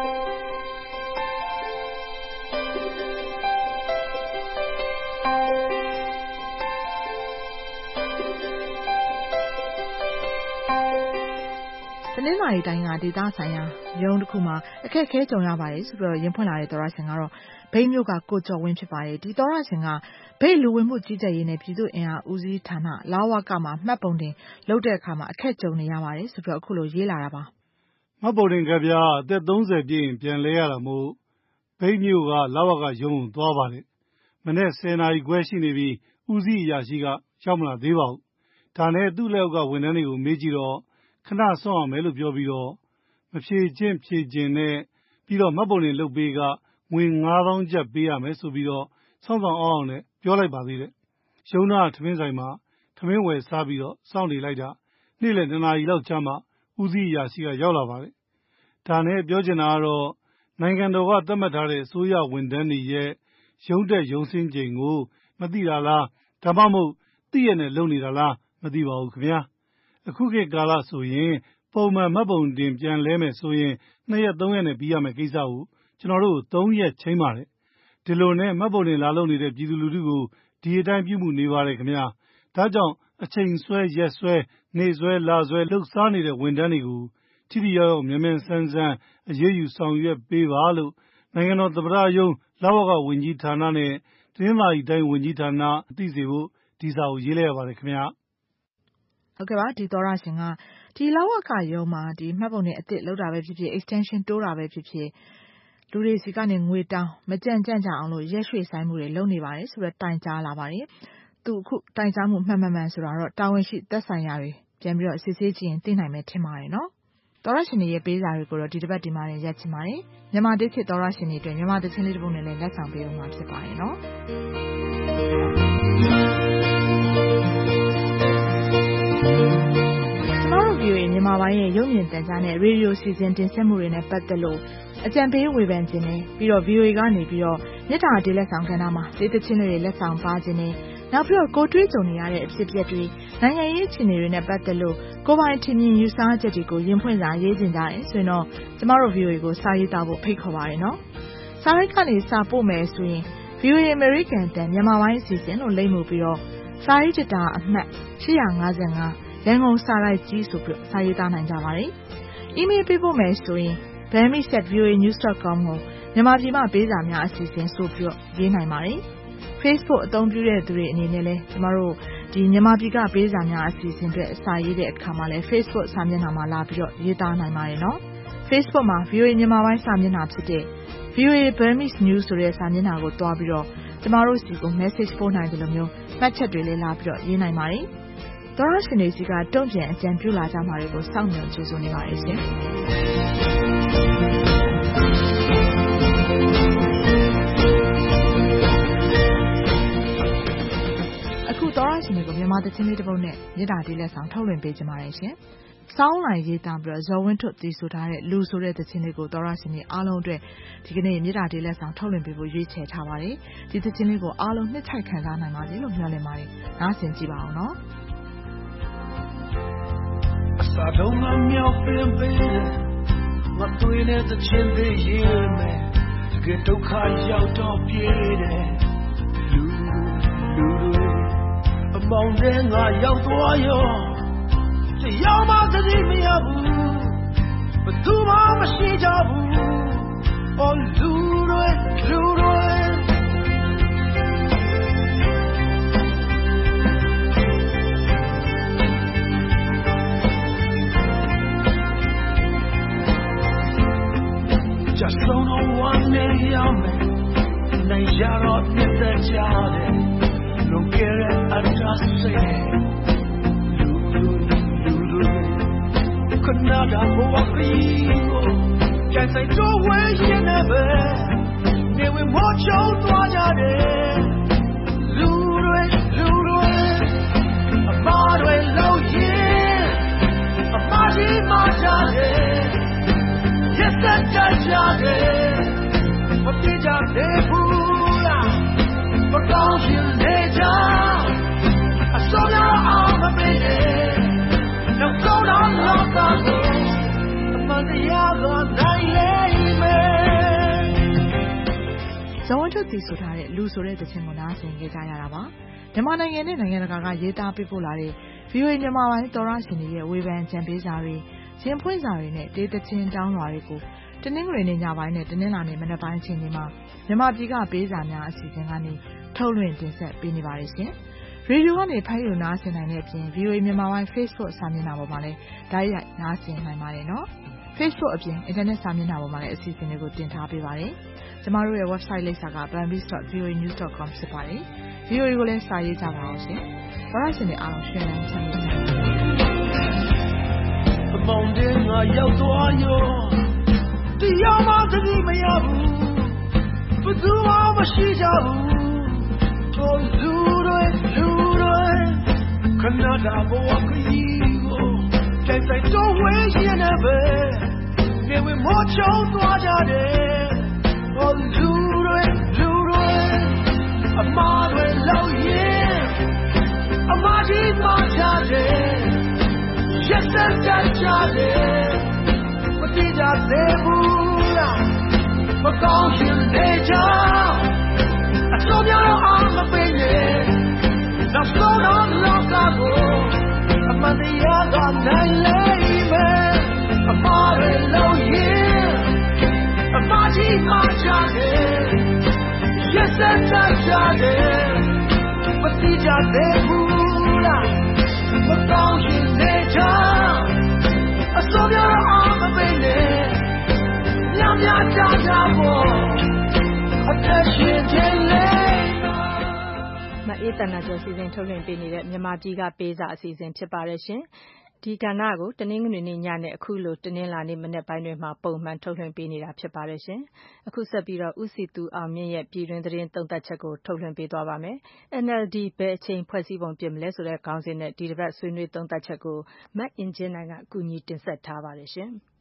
တနင်္လာရီတိုင်းကဒေသဆိုင်ရာရုံးတစ်ခုမှာအခက်အခဲကြုံရပါတယ်ဆိုပြီးတော့ရင်ဖွင့်လာတဲ့သောရရှင်ကတော့ဘိတ်မြို့ကကိုကျော်ဝင်းဖြစ်ပါတယ်ဒီသောရရှင်ကဘိတ်လူဝင်မှုကြီးကြပ်ရေးနဲ့ပြည်သူ့အင်အားဦးစီးဌာနလာဝကမှာမှတ်ပုံတင်လုပ်တဲ့အခါမှာအခက်ကြုံနေရပါတယ်ဆိုပြီးတော့အခုလိုရေးလာတာပါမှတ်ပုံတင်ကဗျာအသက်30ပြည့်ရင်ပြန်လဲရတာမို့ဘိတ်မြို့ကလာဝကရုံးသွားပါတယ်မနေ့10နာရီခွဲရှိနေပြီဦးစီးအရာရှိကရောက်မလာသေးပါဘူးဒါနဲ့သူ့လက်အောက်ကဝန်ထမ်းတွေကိုမေးကြည့်တော့ခဏဆွမ်းအောင်မယ်လို့ပြောပြီးတော့မဖြေချင်းဖြေချင်းနဲ့ပြီးတော့မှတ်ပုံတင်လုပ်ပေးကငွေ9000ကျပ်ပေးရမယ်ဆိုပြီးတော့စောင့်ဆောင်အောင်နဲ့ပြောလိုက်ပါသေးတယ်ရုံးသားထမင်းဆိုင်မှာထမင်းဝယ်စားပြီးတော့စောင့်နေလိုက်တာနေ့လယ်2နာရီလောက်ကြာမှဦးစီးအရာရှိကရောက်လာပါတယ်ဒါနဲ့ပြောချင်တာကတော့နိုင်ငံတော်ကသတ်မှတ်ထားတဲ့အစိုးရဝန်ထမ်းတွေရဲ့ရုံးတက်ရုံးဆင်းချိန်ကိုမသိတာလားဒါမှမဟုတ်သိရနဲ့လုပ်နေတာလားမသိပါဘူးခင်ဗျာအခုခေတ်ကာလဆိုရင်ပုံမှန်မှတ်ပုံတင်ပြန်လဲမယ်ဆိုရင်2ရက်3ရက်နဲ့ပြီးရမယ်ကိစ္စကိုကျွန်တော်တို့3ရက်ချိန်ပါတယ်ဒီလိုနဲ့မှတ်ပုံတင်လာလုပ်နေတဲ့ပြည်သူလူထုကိုဒီအတိုင်းပြုမှုနေပါတယ်ခင်ဗျာဒါကြောင့်အချိန်ဆွဲရက်ဆွဲနေဆွဲလာဆွဲလှုပ်ရှားနေတဲ့ဝန်ထမ်းတွေကိုထိထိရောက်ရောက်မြန်မြန်ဆန်းဆန်းအရေးယူဆောင်ရွက်ပေးပါလို့နိုင်ငံတော်သမ္မတရုံးလဝကဝန်ကြီးဌာနနဲ့တနင်္သာရီတိုင်းဝန်ကြီးဌာနသိစေဖို့ဒီစာကိုရေးလိုက်ရပါတယ်ခင်ဗျာဟုတ်ကဲ့ပါဒီသောရရှင်ကဒီလဝကရုံးမှာဒီမှတ်ပုံတင်အသစ်လောက်တာပဲဖြစ်ဖြစ် extension တိုးတာပဲဖြစ်ဖြစ်လူတွေစီကနေငွေတောင်းမကြံ့ကြအောင်လို့ရက်ရွှေ့ဆိုင်မှုတွေလုပ်နေပါတယ်ဆိုတော့တိုင်ကြားလာပါတယ်သူအခုတိုင်ကြားမှုမှန်ဆိုတာတော့တာဝန်ရှိသက်ဆိုင်ရာတွေပြန်ပြီးတော့စစ်ဆေးကြည့်ရင်သိနိုင်မယ်ထင်ပါတယ်နော်သောရရှင်ရဲ့ပေးစာတွေကိုတော့ဒီတစ်ပတ်ဒီမှာရက်ချင်ပါတယ်မြန်မာတစ်ခေတ်သောရရှင်တွေအတွက်မြန်မာတစ်ချင်းလေးတစ်ပုဒ်နဲ့လည်းလက်ဆောင်ပေးဦးမှာဖြစ်ပါတယ်နော်VOA မြန်မာပိုင်းရဲ့ရုပ်မြင်သံကြားနဲ့ရေဒီယိုစီစဉ်တင်ဆက်မှုတွေနဲ့ပတ်သက်လို့အကြံပေးဝေဖန်ခြင်းနဲ့ပြီးတော့ VOA ကနေပြီးတော့မြစ်တာတေးလက်ဆောင်ကဏ္ဍမှာဒေသချင်းတွေလက်ဆောင်ပါခြင်းနဲ့နောက်ပြီးတော့ကိုတွေးကြုံနေရတဲ့အဖြစ်အပျက်တွေနိုင်ငံရေးအခြေအနေတွေနဲ့ပတ်သက်လို့ကိုယ်ပိုင်ထင်မြင်ယူဆချက်တွေကိုရင်ဖွင့်စာရေးတင်ကြတယ်ဆိုရင်တော့ကျမတို့ VOA ကိုစာရေးသားဖို့ဖိတ်ခေါ်ပါရနော်စာရိုက်ကနေစာပို့မယ်ဆိုရင် VOA American တန်မြန်မာပိုင်းအစီအစဉ်လို့လိမ့်မှုပြီးတော့စာရေးတတာအမှတ်855ရန်ကုန်စာရိုက်ကြီးဆိုပြီးစာရေးသားနိုင်ကြပါတယ်။ email ပေးဖို့မယ်ဆိုရင် bami@voanews.com ကိုမြန်မာပြည်မှာပေးစာများအစီအစဉ်ဆိုပြီးရေးနိုင်ပါတယ်။ Facebook အသုံးပြုတဲ့သူတွေအနေနဲ့လည်းကျမတို့ဒီမြန်မာပြည်ကပေးစာများအစီအစဉ်အတွက်စာရေးတဲ့အခါမှာလည်း Facebook စာမျက်နှာမှာလာပြီးတော့ရေးသားနိုင်ပါတယ်နော်။ Facebook မှာ VOA မြန်မာပိုင်းစာမျက်နှာဖြစ်တဲ့ VOA Burmese News ဆိုတဲ့စာမျက်နှာကိုတွားပြီးတော့ကျမတို့စီကို message ပို့နိုင်တယ်လို့မျိုးမှတ်ချက်တွေလည်းလာပြီးတော့ရေးနိုင်ပါတယ်။သောရရှင်တွေစီကတုံ့ပြန်အကြံပြုလာကြမှာတွေကိုစောင့်မျှော်ကြိုးစားနေပါတယ်ရှင်။အခုသောရရှင်တွေကိုမြန်မာသချင်းလေးတစ်ပုဒ်နဲ့မြစ်တာတေးလက်ဆောင်ထုတ်လွှင့်ပေးကြပါရရှင်။စောင်းလိုက်ရေးသားပြီးတော့ဇော်ဝင်းထွတ်တည်ဆိုထားတဲ့လူဆိုတဲ့သချင်းလေးကိုသောရရှင်တွေအားလုံးအတွက်ဒီကနေ့မြစ်တာတေးလက်ဆောင်ထုတ်လွှင့်ပေးဖို့ရွေးချယ်ထားပါတယ်။ဒီသချင်းလေးကိုအားလုံးနှစ်ချိုက်ခံစားနိုင်ပါစေလို့မျှော်လင့်ပါတယ်။နားဆင်ကြည့်ပါအောင်နော်။အစာတော့မမြောက်ပင်ပင်မသွေးနဲ့သချင်းသေးရေးမယ်တကယ်ဒုက္ခရောက်တော့ပြေးတယ်လူတွေအမောင်တဲ့ငါရောက်သွားရောတရားမှသတိမရဘူးဘယ်သူမှမရှိကြဘူးအော်လူတွေjust don't know what they are me they are not in the child no care at just say Canada walk you just say go away you never they will watch out for jade lure amare low yeah amari ma jade yes that jade what did you say pula for cause you nature I saw your arm baby no go down look up among the other night me ဇော်ဝင်းထွတ်တည်ဆိုထားတဲ့လူဆိုတဲ့သချင်းကိုနားဆင်ကြရတာပါမြန်မာနိုင်ငံနဲ့နိုင်ငံတကာကရေးသားပေးပို့လာတဲ့ VOA မြန်မာပိုင်းသောရရှင်တွေရဲ့ဝေဖန်ကြံပေးစာတွေရင်ဖွင့်စာတွေနဲ့ဒေသချင်းတောင်းလွှာတွေကိုတနင်္ဂနွေနေ့ညပိုင်းနဲ့တနင်္လာနေ့မနက်ပိုင်းအချိန်တွေမှာမြန်မာပြည်ကပေးစာများအစီအစဉ်ကနေထုတ်လွှင့်တင်ဆက်ပေးနေပါတယ်ရှင်ရေဒီယိုကနေဖိုင်ယူနားဆင်နိုင်တဲ့အပြင် VOA မြန်မာပိုင်း Facebook စာမျက်နှာပေါ်မှာလည်းဓာတ်ရိုက်နားဆင်နိုင်ပါတယ်နော် Facebook အပြင် Internet စာမျက်နှာပေါ်မှာလည်းအစီအစဉ်တွေကိုတင်ထားပေးပါတယ်ကျမတို့ရဲ့ website လိပ်စာက bambis.voanews.com ဖြစ်ပါတယ်။ VOA ကိုလည်းစာရေးကြပါအောင်ရှင်။ဘာသာရှင်တွေအားလုံးရှင်လန်းချမ်းမြေ့ပါစေ။အမောင်တဲ့ငါရောက်သွားရောတရားမှသတိမရဘူးဘယ်သူမှမရှိကြဘူးထိုလူတွေခဏတာဘဝခရီးကိုကြိုက်ဆိုင်တော့ဝေးရင်လည်းပဲနေဝင်မောချုံသွားကြတယ်Oh, Lure, amare loye, amari machade, yes jade, matija debula, makaushil neja, asomya no ama pene, na slow down lokago. ရေးသံနာကျော်စီစဉ်ထုတ်လွှင့်ပေးနေတဲ့မြန်မာပြည်ကပေးစာအစီအစဉ်ဖြစ်ပါတယ်ရှင်။ဒီကဏ္ဍကိုတနင်္ဂနွေနေ့ညနဲ့အခုလိုတနင်္လာနေ့မနက်ပိုင်းတွေမှာပုံမှန်ထုတ်လွှင့်ပေးနေတာဖြစ်ပါတယ်ရှင်။အခုဆက်ပြီးတော့ဦးစီသူအောင်မြင့်ရဲ့ပြည်တွင်းသတင်းသုံးသပ်ချက်ကိုထုတ်လွှင့်ပေးသွားပါမယ်။ NLD ဘယ်အချိန်ဖွဲ့စည်းပုံပြင်မလဲဆိုတဲ့ခေါင်းစဉ်နဲ့ဒီတစ်ပတ်ဆွေးနွေးသုံးသပ်ချက်ကိုမအင်ကြင်းနိုင်ကကူညီတင်ဆက်ထားပါတယ်ရှင်။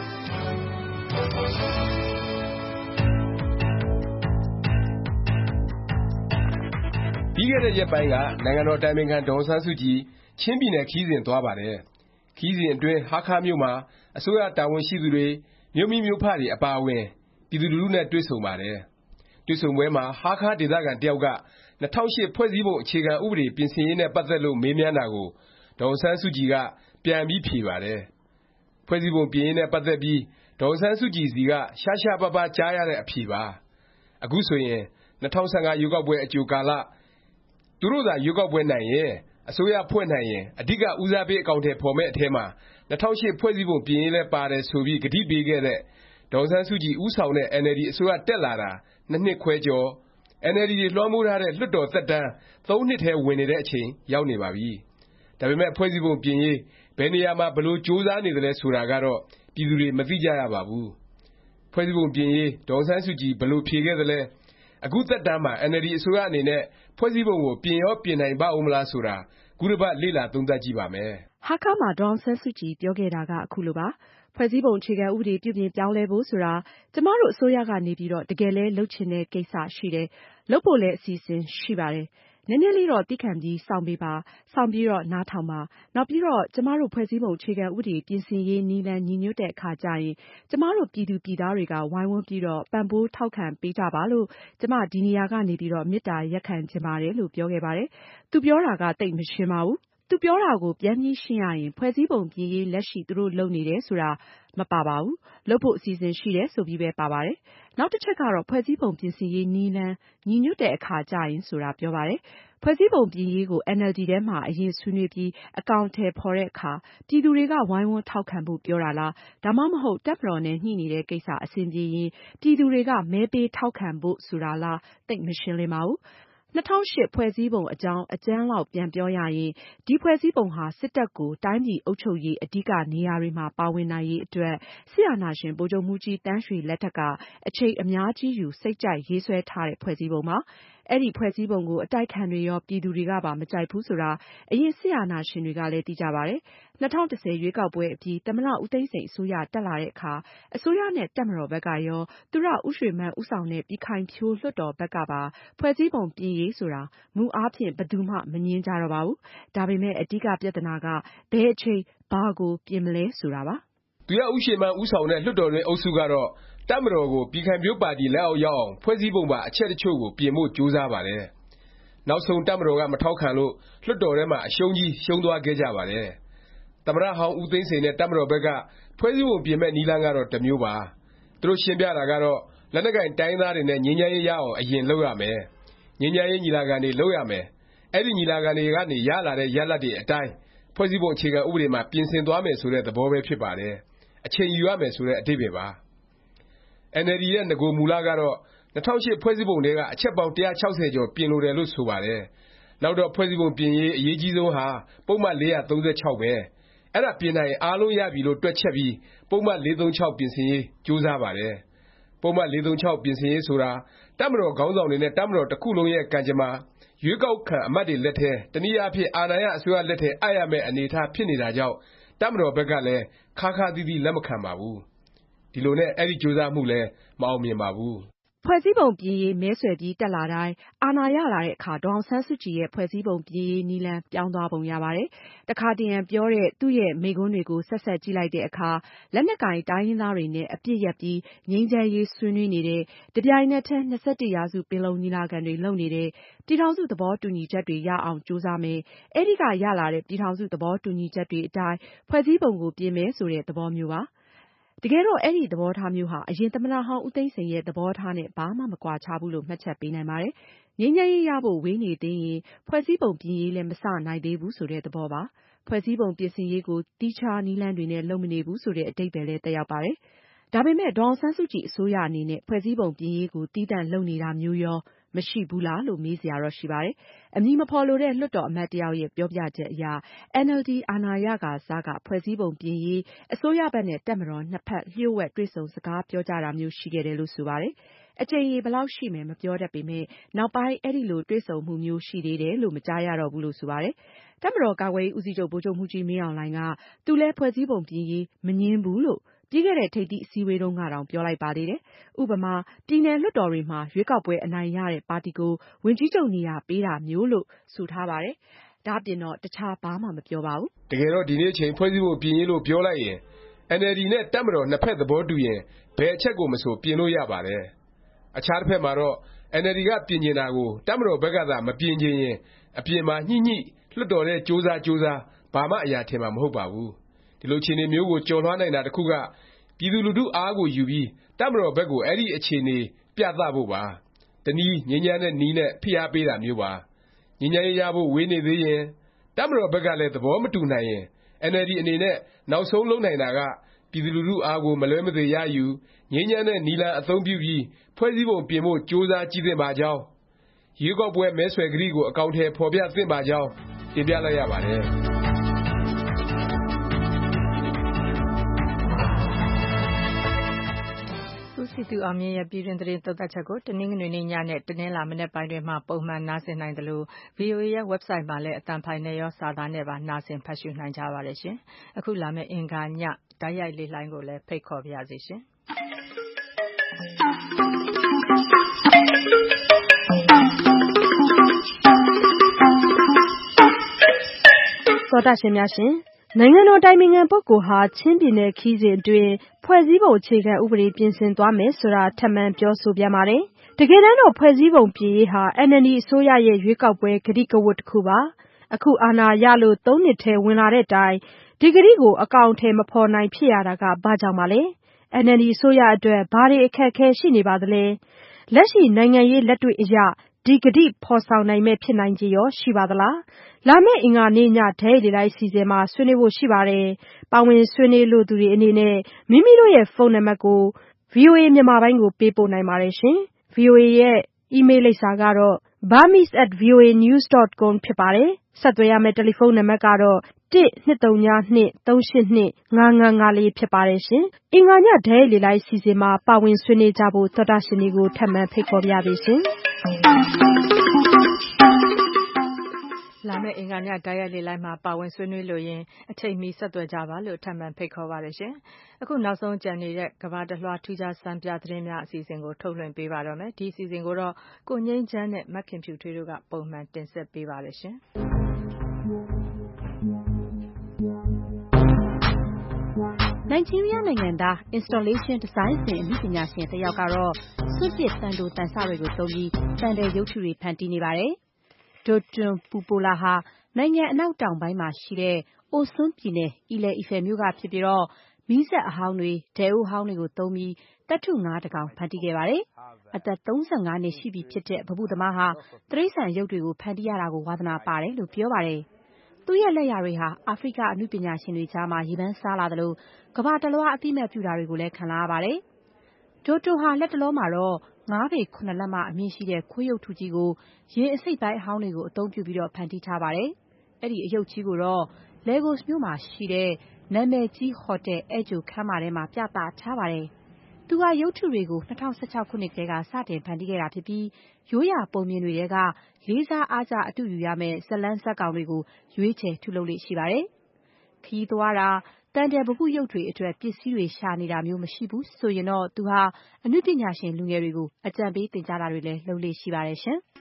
ပြီးခဲ့တဲ့ရက်ပိုင်းကနိုင်ငံတော်အတိုင်ပင်ခံဒေါ်အောင်ဆန်းစုကြည်ချင်းပြည်နယ်ခရီးစဉ်သွားပါတယ်။ခရီးစဉ်အတွင်းဟားခါးမြို့မှာအစိုးရတာဝန်ရှိသူတွေမြို့မိမြို့ဖတွေအပါအဝင်ပြည်သူလူထုနဲ့တွေ့ဆုံပါတယ်။တွေ့ဆုံပွဲမှာဟားခါးဒေသခံတစ်ယောက်က2008ဖွဲ့စည်းပုံအခြေခံဥပဒေပြင်ဆင်ရေးနဲ့ပတ်သက်လို့မေးမြန်းတာကိုဒေါ်အောင်ဆန်းစုကြည်ကပြန်ပြီးဖြေပါတယ်။ဖွဲ့စည်းပုံပြင်ရေးနဲ့ပတ်သက်ပြီးဒေါ်အောင်ဆန်းစုကြည်စီကရှားရှားပါးပါးကြားရတဲ့အဖြေပါ။အခုဆိုရင်2015ရွေးကောက်ပွဲအကြိုကာလသူတို့သာရွေးကောက်ပွဲနိုင်ရင်အစိုးရဖွဲ့နိုင်ရင်အဓိကဦးစားပေးအကောင်အထည်ဖော်မယ့်အထဲမှာ2008ဖွဲ့စည်းပုံပြင်ရေးလည်းပါတယ်ဆိုပြီးကတိပေးခဲ့တဲ့ဒေါ်အောင်ဆန်းစုကြည်ဦးဆောင်တဲ့ NLD အစိုးရတက်လာတာ2နှစ်ခွဲကျော် NLD တွေလွှမ်းမိုးထားတဲ့လွှတ်တော်သက်တမ်း3နှစ်ထဲဝင်နေတဲ့အချိန်ရောက်နေပါပြီ။ဒါပေမဲ့ဖွဲ့စည်းပုံပြင်ရေးဘယ်နေရာမှာဘယ်လိုကြိုးစားနေသလဲဆိုတာကတော့ပြည်သူတွေမသိကြရပါဘူး။ဖွဲ့စည်းပုံပြင်ရေးဒေါ်အောင်ဆန်းစုကြည်ဘယ်လိုဖြေခဲ့သလဲအခုသက်တမ်းမှာ NLD အစိုးရအနေနဲ့ဖွဲ့စည်းပုံကိုပြင်ရောပြင်နိုင်ပါဦးမလားဆိုတာခုတစ်ပတ်လေ့လာသုံးသပ်ကြည့်ပါမယ်။ဟားခါးမှာဒေါ်အောင်ဆန်းစုကြည်ပြောခဲ့တာကအခုလိုပါ။ဖွဲ့စည်းပုံအခြေခံဥပဒေပြုပြင်ပြောင်းလဲဖို့ဆိုတာကျမတို့အစိုးရကနေပြီးတော့တကယ်လဲလုပ်ချင်တဲ့ကိစ္စရှိတယ်။လုပ်ဖို့လဲအစီအစဉ်ရှိပါတယ်။နည်းနည်းလေးတော့သည်းခံပြီးစောင့်ပေးပါ။စောင့်ပြီးတော့နားထောင်ပါ။နောက်ပြီးတော့ကျမတို့ဖွဲ့စည်းပုံအခြေခံဥပဒေပြင်ဆင်ရေးနည်းလမ်းညီညွတ်တဲ့အခါကျရင်ကျမတို့ပြည်သူပြည်သားတွေကဝိုင်းဝန်းပြီးတော့ပံ့ပိုးထောက်ခံပေးကြပါလို့ကျမဒီနေရာကနေပြီးတော့မေတ္တာရပ်ခံချင်ပါတယ်လို့ပြောခဲ့ပါတယ်။သူပြောတာကသိပ်မရှင်းပါဘူး။သူပြောတာကိုပြန်ပြီးရှင်းရရင်ဖွဲ့စည်းပုံပြင်ရေးလက်ရှိသူတို့လုပ်နေတယ်ဆိုတာမပါပါဘူး။လုပ်ဖို့အစီအစဉ်ရှိတယ်ဆိုပြီးပဲပါပါတယ်။နောက်တစ်ချက်ကတော့ဖွဲ့စည်းပုံပြင်ဆင်ရေးနည်းလမ်းညီညွတ်တဲ့အခါကျရင်ဆိုတာပြောပါတယ်။ဖွဲ့စည်းပုံပြင်ရေးကို NLD ထဲမှာအရင်ဆွေးနွေးပြီးအကောင်အထည်ဖော်တဲ့အခါပြည်သူတွေကဝိုင်းဝန်းထောက်ခံဖို့ပြောတာလားဒါမှမဟုတ်တပ်မတော်နဲ့ညှိနေတဲ့ကိစ္စအဆင်ပြေရင်ပြည်သူတွေကမဲပေးထောက်ခံဖို့ဆိုတာလားသိပ်မရှင်းလင်းပါဘူး။2008ဖွဲ့စည်းပုံအကြောင်းအကျဉ်းလောက်ပြန်ပြောရရင်ဒီဖွဲ့စည်းပုံဟာစစ်တပ်ကိုတိုင်းပြည်အုပ်ချုပ်ရေးအဓိကနေရာတွေမှာပါဝင်နိုင်ရေးအတွက်စစ်အာဏာရှင်ဗိုလ်ချုပ်မှူးကြီးသန်းရွှေလက်ထက်ကအချိန်အများကြီးယူစိတ်ကြိုက်ရေးဆွဲထားတဲ့ဖွဲ့စည်းပုံပါအဲဒီဖွဲ့စည်းပုံကိုအတိုက်ခံတွေရောပြည်သူတွေကပါမကြိုက်ဘူးဆိုတာအရင်စစ်အာဏာရှင်တွေကလည်းသိကြပါတယ်2010ရွေးကောက်ပွဲအပြီးသမ္မတဦးသိန်းစိန်အစိုးရတက်လာတဲ့အခါအစိုးရနဲ့တပ်မတော်ဘက်ကရောသူရဦးရွှေမန်းဦးဆောင်တဲ့ပြည်ခိုင်ဖြိုးလွှတ်တော်ဘက်ကပါဖွဲ့စည်းပုံပြင်ရေးဆိုတာမူအားဖြင့်ဘယ်သူမှမငြင်းကြတော့ပါဘူးဒါပေမဲ့အဓိကပြဿနာကဘယ်အချိန်ဘာကိုပြင်မလဲဆိုတာပါသူရဦးရွှေမန်းဦးဆောင်တဲ့လွှတ်တော်တွင်အုပ်စုကတော့တပ်မတော်ကိုပြည်ခိုင်ဖြိုးပါတီလက်အောက်ရောက်အောင်ဖွဲ့စည်းပုံပါအချက်တချို့ကိုပြင်ဖို့ကြိုးစားပါတယ်။နောက်ဆုံးတပ်မတော်ကမထောက်ခံလို့လွှတ်တော်ထဲမှာအရှုံးကြီးရှုံးသွားခဲ့ကြပါတယ်။သမ္မတဟောင်းဦးသိန်းစိန်နဲ့တပ်မတော်ဘက်ကဖွဲ့စည်းပုံပြင်မဲ့နည်းလမ်းကတော့တစ်မျိုးပါ။သူတို့ရှင်းပြတာကတော့လက်နက်ကိုင်တိုင်းသားတွေနဲ့ငြိမ်းချမ်းရေးရအောင်အရင်လုပ်ရမယ်။ငြိမ်းချမ်းရေးညီလာခံတွေလုပ်ရမယ်။အဲဒီညီလာခံတွေကနေရလာတဲ့ရလဒ်တွေအတိုင်းဖွဲ့စည်းပုံအခြေခံဥပဒေမှာပြင်ဆင်သွားမယ်ဆိုတဲ့သဘောပဲဖြစ်ပါတယ်။အချိန်ယူရမယ်ဆိုတဲ့အဓိပ္ပါယ်ပါ။ NLD ရဲ့နဂိုမူလကတော့2008ဖွဲ့စည်းပုံထဲကအချက်ပေါင်း160ကျော်ပြင်လိုတယ်လို့ဆိုပါတယ်။နောက်တော့ဖွဲ့စည်းပုံပြင်ရေးအရေးကြီးဆုံးဟာပုဒ်မ436ပဲ။အဲ့ဒါပြင်နိုင်ရင်အားလုံးရပြီလို့တွက်ချက်ပြီးပုဒ်မ436ပြင်ဆင်ရေးကြိုးစားပါတယ်။ပုဒ်မ436ပြင်ဆင်ရေးဆိုတာတပ်မတော်ခေါင်းဆောင်တွေနဲ့တပ်မတော်တစ်ခုလုံးရဲ့ကံကြမ္မာရွေးကောက်ခံအမတ်တွေလက်ထဲတနည်းအားဖြင့်အာဏာရအစိုးရလက်ထဲအပ်ရမယ့်အနေအထားဖြစ်နေတာကြောင့်တပ်မတော်ဘက်ကလည်းခါးခါးသီးသီးလက်မခံပါဘူး။ဒီလိုနဲ့အဲဒီကြိုးစားမှုလည်းမအောင်မြင်ပါဘူး။ဖွဲ့စည်းပုံပြင်ရေးမဲဆွယ်ပြီးတက်လာတိုင်းအာဏာရလာတဲ့အခါဒေါ်အောင်ဆန်းစုကြည်ရဲ့ဖွဲ့စည်းပုံပြင်ရေးနည်းလမ်းပြောင်းသွားပုံရပါတယ်။တခါတရံပြောတဲ့သူ့ရဲ့မိန့်ခွန်းတွေကိုဆက်ကြည့်လိုက်တဲ့အခါလက်နက်ကိုင်တိုင်းရင်းသားတွေနဲ့အပြစ်ရပ်ပြီးငြိမ်းချမ်းရေးဆွေးနွေးနေတယ်တပြိုင်နက်တည်း21ရာစုပင်လုံညီလာခံတွေလုပ်နေတယ်ပြည်ထောင်စုသဘောတူညီချက်တွေရအောင်ကြိုးစားမယ်အဲဒီကရလာတဲ့ပြည်ထောင်စုသဘောတူညီချက်တွေအတိုင်းဖွဲ့စည်းပုံကိုပြင်မယ်ဆိုတဲ့သဘောမျိုးပါတကယ်တော့အဲဒီသဘောထားမျိုးဟာအရင်သမ္မတဟောင်းဦးသိန်းစိန်ရဲ့သဘောထားနဲ့ဘာမှမကွာခြားဘူးလို့မှတ်ချက်ပေးနိုင်ပါတယ်။ငြိမ်းချမ်းရေးရဖို့ဝေးနေသေးရင်ဖွဲ့စည်းပုံပြင်ရေးလည်းမစနိုင်သေးဘူးဆိုတဲ့သဘောပါ။ဖွဲ့စည်းပုံပြင်ဆင်ရေးကိုသီးခြားနည်းလမ်းတွေနဲ့လုပ်မနေဘူးဆိုတဲ့အဓိပ္ပါယ်လည်းသက်ရောက်ပါတယ်။ဒါပေမဲ့ဒေါ်အောင်ဆန်းစုကြည်အစိုးရအနေနဲ့ဖွဲ့စည်းပုံပြင်ရေးကိုသီးသန့်လုပ်နေတာမျိုးရောမမရှိဘူးလားလို့မေးစရာတော့ရှိပါတယ်။ အမည်မဖော်လိုတဲ့လွှတ်တော်အမတ်တယောက်ရဲ့ပြောပြချက်အရ NLD အာဏာရကာစက ဖွဲ့စည်းပုံပြင်ရေး အစိုးရဘက်နဲ့တပ်မတော်နှစ်ဖက်လျှို့ဝှက်တွေ့ဆုံစကားပြောကြတာမျိုးရှိခဲ့တယ်လို့ဆိုပါတယ်။ အကြိမ်ရေဘယ်လောက်ရှိမယ်မပြောတတ်ပေမယ့် နောက်ပိုင်းအဲဒီလိုတွေ့ဆုံမှုမျိုးရှိသေးတယ်လို့မကြားရတော့ဘူးလို့ဆိုပါတယ်။ တပ်မတော်ကာကွယ်ရေးဦးစီးချုပ်ဗိုလ်ချုပ်မှူးကြီးမင်းအောင်လှိုင်က သူလည်းဖွဲ့စည်းပုံပြင်ရေးမငြင်းဘူးလို့ ပြီးခဲ့တဲ့ထိပ်သီးအစည်းအဝေးတုန်းကတောင်ပြောလိုက်ပါသေးတယ်။ ဥပမာ ပြည်နယ်လွှတ်တော်တွေမှာ ရွေးကောက်ပွဲအနိုင်ရတဲ့ပါတီကို ဝန်ကြီးချုပ်နေရာပေးတာမျိုးလို့ဆိုထားပါတယ်။ ဒါ့အပြင်တော့တခြားဘာမှမပြောပါဘူး။ တကယ်တော့ဒီနေ့အချိန်ဖွဲ့စည်းပုံပြင်ရေးလို့ပြောလိုက်ရင် NLD နဲ့တပ်မတော်နှစ်ဖက်သဘောတူရင်ဘယ်အချက်ကိုမဆိုပြင်လို့ရပါတယ်။ အခြားတစ်ဖက်မှာတော့ NLD ကပြင်ချင်တာကိုတပ်မတော်ဘက်ကသာမပြင်ချင်ရင် အပြင်မှာညှိညှိလွှတ်တော်ထဲကြိုးစားဘာမှအရာထင်မှာမဟုတ်ပါဘူး။ ဒီလိုအခြေအနေမျိုးကိုကျော်လွှားနိုင်တာတစ်ခုက ပြည်သူလူထုအားကိုယူပြီးတပ်မတော်ဘက်ကိုအဲဒီအခြေအနေပြသဖို့ပါ။ တစ်နည်းငြိမ်းချမ်းတဲ့နည်းနဲ့ဖိအားပေးတာမျိုးပါ။ ငြိမ်းချမ်းရေးရဖို့ဝေးနေသေးရင်တပ်မတော်ဘက်ကလည်းသဘောမတူနိုင်ရင် NLD အနေနဲ့နောက်ဆုံးလုပ်နိုင်တာက ပြည်သူလူထုအားကိုမလွဲမသွေရယူ၊ ငြိမ်းချမ်းတဲ့နည်းလမ်းအသုံးပြုပြီးဖွဲ့စည်းပုံပြင်ဖို့ကြိုးစားကြည့်သင့်ပါကြောင်း၊ ရွေးကောက်ပွဲမဲဆွယ်ကတိကိုအကောင်အထည်ဖော်ပြသင့်ပါကြောင်းတင်ပြလိုက်ရပါတယ်။ဦးစည်သူအောင်မြင့်ရဲ့ပြည်တွင်းသတင်းသုံးသပ်ချက်ကိုတနင်္ဂနွေနေ့ညနဲ့တနင်္လာမနက်ပိုင်းတွေမှာပုံမှန်နားဆင်နိုင်သလို VOA ရဲ့ website မှာလည်းအသံဖိုင်နဲ့ရောစာသားနဲ့ပါနားဆင်ဖတ်ရှုနိုင်ကြပါတယ်ရှင်။ အခုလာမယ့်အင်္ဂါညတိုက်ရိုက်လေလှိုင်းကိုလည်းဖိတ်ခေါ်ပါရစေရှင်။သောတရှင်များရှင်နိုင်ငံတော်အတိုင်ပင်ခံပုဂ္ဂိုလ်ဟာချင်းပြည်နယ်ခရီးစဉ်အတွင်းဖွဲ့စည်းပုံအခြေခံဥပဒေပြင်ဆင်သွားမယ်ဆိုတာထပ်မံပြောဆိုပြန်ပါတယ်။တကယ်တမ်းတော့ဖွဲ့စည်းပုံပြင်ရေးဟာ NLD အစိုးရရဲ့ရွေးကောက်ပွဲကတိကဝတ်တစ်ခုပါ။အခုအာဏာရလို့3နှစ်ထဲဝင်လာတဲ့တိုင်ဒီကတိကိုအကောင်အထည်မဖော်နိုင်ဖြစ်ရတာကဘာကြောင့်ပါလဲ။ NLD အစိုးရအတွက်ဘာတွေအခက်အခဲရှိနေပါသလဲ။လက်ရှိနိုင်ငံရေးလက်တွေ့အရဒီကတိဖော်ဆောင်နိုင်မယ့်ဖြစ်နိုင်ခြေရောရှိပါသလား။လာမယ့်အင်္ဂါနေ့ညဓာတ်ရိုက်လေလှိုင်းအစီအစဉ်မှာဆွေးနွေးဖို့ရှိပါတယ်။ပါဝင်ဆွေးနွေးလိုသူတွေအနေနဲ့မိမိတို့ရဲ့ဖုန်းနံပါတ်ကို VOA မြန်မာပိုင်းကိုပေးပို့နိုင်ပါတယ်ရှင်။ VOA ရဲ့အီးမေးလ်လိပ်စာကတော့ burmese@voanews.com ဖြစ်ပါတယ်။ဆက်သွယ်ရမယ့်တယ်လီဖုန်းနံပါတ်ကတော့ 1-202-382-5554ဖြစ်ပါတယ်ရှင်။အင်္ဂါညဓာတ်ရိုက်လေလှိုင်းအစီအစဉ်မှာပါဝင်ဆွေးနွေးကြဖို့သောတရှင်တွေကိုထပ်မံဖိတ်ခေါ်ပါရစေရှင်။လာမယ့်အင်္ဂါညတိုက်ရိုက်လေလှိုင်းမှာပါဝင်ဆွေးနွေးလိုရင်အချိန်မီဆက်သွယ်ကြပါလို့ထပ်မံဖိတ်ခေါ်ပါတယ်ရှင်။အခုနောက်ဆုံးကျန်နေတဲ့ကမ္ဘာတစ်လွှားထူးခြားစံပြသတင်းများအစီအစဉ်ကိုထုတ်လွှင့်ပေးပါတော့မယ်။ဒီအစီအစဉ်ကိုတော့ကိုငြိမ်းချမ်းနဲ့မခင်ဖြူထွေးတို့ကပုံမှန်တင်ဆက်ပေးပါရရှင်။နိုင်ဂျီးရီးယားနိုင်ငံသား installation ဒီဇိုင်းအနုပညာရှင်တစ်ယောက်ကတော့စွန့်ပစ်သံတိုသံစတွေကိုသုံးပြီးသံထည်ရုပ်တုတွေဖန်တီးနေပါတယ်။ Dotun Pupola ဟာနိုင်ငံအနောက်တောင်ပိုင်းမှာရှိတဲ့ Osun ပြည်နယ် Ille-Ife မြို့ကဖြစ်ပြီးမီးစက်အဟောင်းတွေ၊ဒယ်အိုးအဟောင်းတွေကိုသုံးပြီးသတ္တုငါးတစ်ကောင်ဖန်တီးခဲ့ပါတယ်။အသက် 35 နှစ်ရှိပြီဖြစ်တဲ့ပန်းပုသမားဟာတိရစ္ဆာန်ရုပ်တွေကိုဖန်တီးရတာကိုဝါသနာပါတယ်လို့ပြောပါတယ်။သူ့ရဲ့လက်ရာတွေဟာအာဖရိကအနုပညာရှင်တွေကြားမှာရေပန်းစားလာသလိုကမ္ဘာတလွှားအသိအမှတ်ပြုတာတွေကိုလည်းခံလာရပါတယ်။ Dotun ဟာလက်တလောမှာတော့5 ပေ 7 လက်မအမြင့်ရှိတဲ့ခွေးရုပ်တုကြီးကိုရေအစိတ်ပိုင်းအဟောင်းတွေကိုအသုံးပြုပြီးဖန်တီးထားပါတယ်။အဲဒီအရုပ်ကြီးကိုတော့ Lagos မြို့မှာရှိတဲ့နာမည်ကြီးဟိုတယ်ဧည့်ကြိုခန်းမထဲမှာပြသထားပါတယ်။သူဟာရုပ်တုတွေကို2016 ခုနှစ်ကတည်းကစတင်ဖန်တီးခဲ့တာဖြစ်ပြီးရိုးရာပုံပြင်တွေထဲကလေးစားအားကျအတုယူရမယ့်ဇာတ်လမ်းဇာတ်ကောင်တွေကိုရွေးချယ်ထုတ်လုပ်လေ့ရှိပါတယ်။ခရီးသွားတာ၊သံထည်ပန်းပုရုပ်တွေအတွက်ပစ္စည်းတွေရှာနေတာမျိုးမရှိဘူးဆိုရင်တော့သူဟာအနုပညာရှင်လူငယ်တွေကိုအကြံပေးသင်ကြားတာတွေလည်းလုပ်လေ့ရှိပါတယ်ရှင်။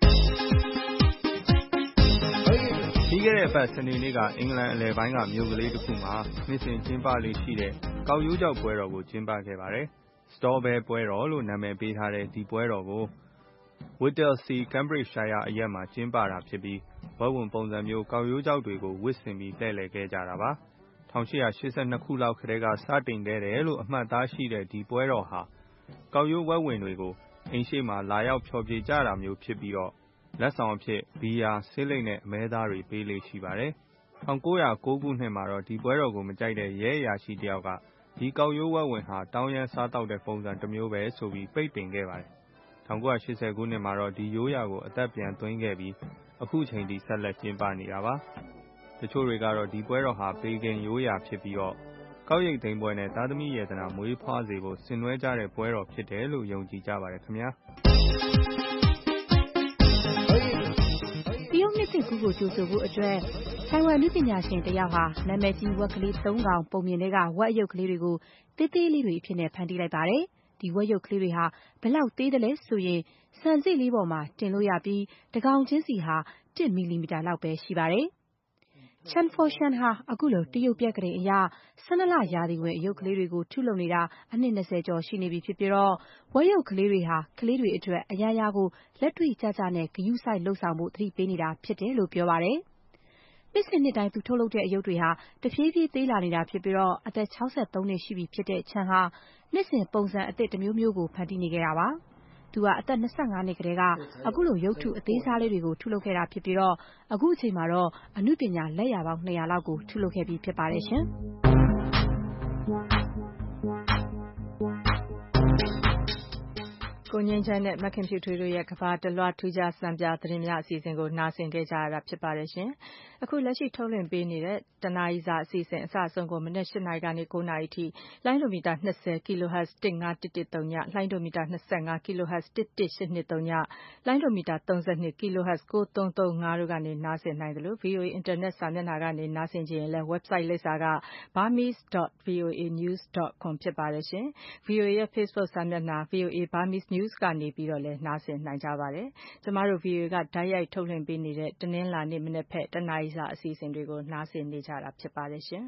ပြီးခဲ့တဲ့အပတ်စနေနေ့ကအင်္ဂလန်အလယ်ပိုင်းကမြို့ကလေးတစ်ခုမှာနှစ်စဉ်ကျင်းပလေ့ရှိတဲ့ကောက်ရိုးကျောက်ပွဲတော်ကိုကျင်းပခဲ့ပါတယ်။ Strawberry ပွဲတော်လို့နာမည်ပေးထားတဲ့ဒီပွဲတော်ကို Whittlesea Cambridgeshire အရပ်မှာကျင်းပတာဖြစ်ပြီးဝက်ဝံပုံစံမျိုးကောက်ရိုးကျောက်တွေကိုဝတ်ဆင်ပြီးလှည့်လည်ခဲ့ကြတာပါ။ 1882 ခုလောက်ကတည်းကစတင်ခဲ့တယ်လို့အမှတ်အသားရှိတဲ့ဒီပွဲတော်ဟာကောက်ရိုးဝက်ဝံတွေကိုအိမ်ရှေ့မှာလာရောက်ဖျော်ဖြေကြတာမျိုးဖြစ်ပြီးလက်ဆောင်အဖြစ်ဘီယာ၊ဆေးလိပ်နဲ့အမဲသားတွေပေးလေ့ရှိပါတယ်။ 1909 ခုနှစ်မှာတော့ဒီပွဲတော်ကိုမကြိုက်တဲ့ရဲအရာရှိတစ်ယောက်ကဒီကောက်ရိုးဝက်ဝံဟာတောင်းရမ်းစားသောက်တဲ့ပုံစံတစ်မျိုးပဲဆိုပြီးပိတ်ပင်ခဲ့ပါတယ်။ 1980 ခုနှစ်မှာတော့ဒီရိုးရာကိုအသက်ပြန်သွင်းခဲ့ပြီးအခုချိန်ထိဆက်လက်ကျင်းပနေတာပါ။တချို့တွေကတော့ဒီပွဲတော်ဟာပေဂင်ရိုးရာဖြစ်ပြီးတော့ကောက်ရိတ်သိမ်းပွဲနဲ့သားသမီးယေသနာမွေးဖွားစေဖို့ဆင်နွှဲကြတဲ့ပွဲတော်ဖြစ်တယ်လို့ယုံကြည်ကြပါတယ်ခင်ဗျာ။တရုတ်နှစ်သစ်ကူးကိုကြိုဆိုဖို့အတွက်ထိုင်ဝမ်လူပညာရှင်တယောက်ဟာနာမည်ကြီးဝက်ကလေး3ကောင်ပုံမြင်တွေကဝက်အယုတ်ကလေးတွေကိုသေးသေးလေးတွေအဖြစ်နဲ့ဖန်တီးလိုက်ပါတယ်။ဒီဝက်ရုပ်ကလေးတွေဟာဘယ်လောက်သေးတယ်လဲဆိုရင်စံစိတ်လေးပေါ်မှာတင်လို့ရပြီးတကောင်ချင်းစီဟာ1 မီလီမီတာလောက်ပဲရှိပါတယ်။ Chen Foshan ဟာအခုလိုတရုတ်ပြက်ကလေးအရ12 လရာသီဝင်အယုတ်ကလေးတွေကိုထုလုပ်နေတာအနှစ်20ကျော်ရှိနေပြီဖြစ်ပြီးတော့ဝက်ရုပ်ကလေးတွေဟာကလေးတွေအတွက်အရာရာကိုလက်တွေ့ကျကျနဲ့ဂရုစိုက်လှုပ်ဆောင်ဖို့သတိပေးနေတာဖြစ်တယ်လို့ပြောပါတယ်။နှစ်စဉ်နှစ်တိုင်းသူထုတ်လုပ်တဲ့အယုတ်တွေဟာတဖြည်းဖြည်းသေးလာနေတာဖြစ်ပြီးတော့အသက်63နှစ်ရှိပြီဖြစ်တဲ့ Chen ဟာနှစ်စဉ်ပုံစံအသစ်တစ်မျိုးမျိုးကိုဖန်တီးနေခဲ့တာပါ။သူကအသက်25နှစ်ကတည်းကအခုလိုရုပ်ထုအသေးစားလေးတွေကိုထုလုပ်ခဲ့တာဖြစ်ပြီးတော့အခုအချိန်မှာတော့အနုပညာလက်ရာပေါင်း200လောက်ကိုထုလုပ်ခဲ့ပြီးဖြစ်ပါတယ်ရှင်။ကိုငြိမ်းချမ်းနဲ့မခင်ဖြူထွေးတို့ရဲ့ကဘာတလွှားထူးခြားစံပြသတင်းများအစီအစဉ်ကိုနားဆင်ခဲ့ကြရတာဖြစ်ပါတယ်ရှင်။အခုလက်ရှိထုတ်လွှင့်ပေးနေတဲ့တနာရီစာအစီအစဉ်အစအဆုံးကိုမနက်8:00 နာရီကနေ9:00 နာရီထိလိုင်းဒိုမီတာ20 kHz 15113ညလိုင်းဒိုမီတာ25 kHz 11823ညလိုင်းဒိုမီတာ32 kHz 9335တို့ကနေနားဆင်နိုင်တယ်လို့ VOA Internet စာမျက်နှာကနေနားဆင်ကြရင်လည်း website လိပ်စာက burmese.voanews.com ဖြစ်ပါတယ်ရှင်။ VOA ရဲ့ Facebook စာမျက်နှာ VOA Burmese News ကနေပြီးတော့လည်းနားဆင်နိုင်ကြပါတယ်။ကျမတို့ VOA ကတိုက်ရိုက်ထုတ်လွှင့်ပေးနေတဲ့တနင်္လာနေ့မနက်ဖြန်တနာရီစာအစီအစဉ်တွေကိုနားဆင်နေကြတာဖြစ်ပါတယ်ရှင်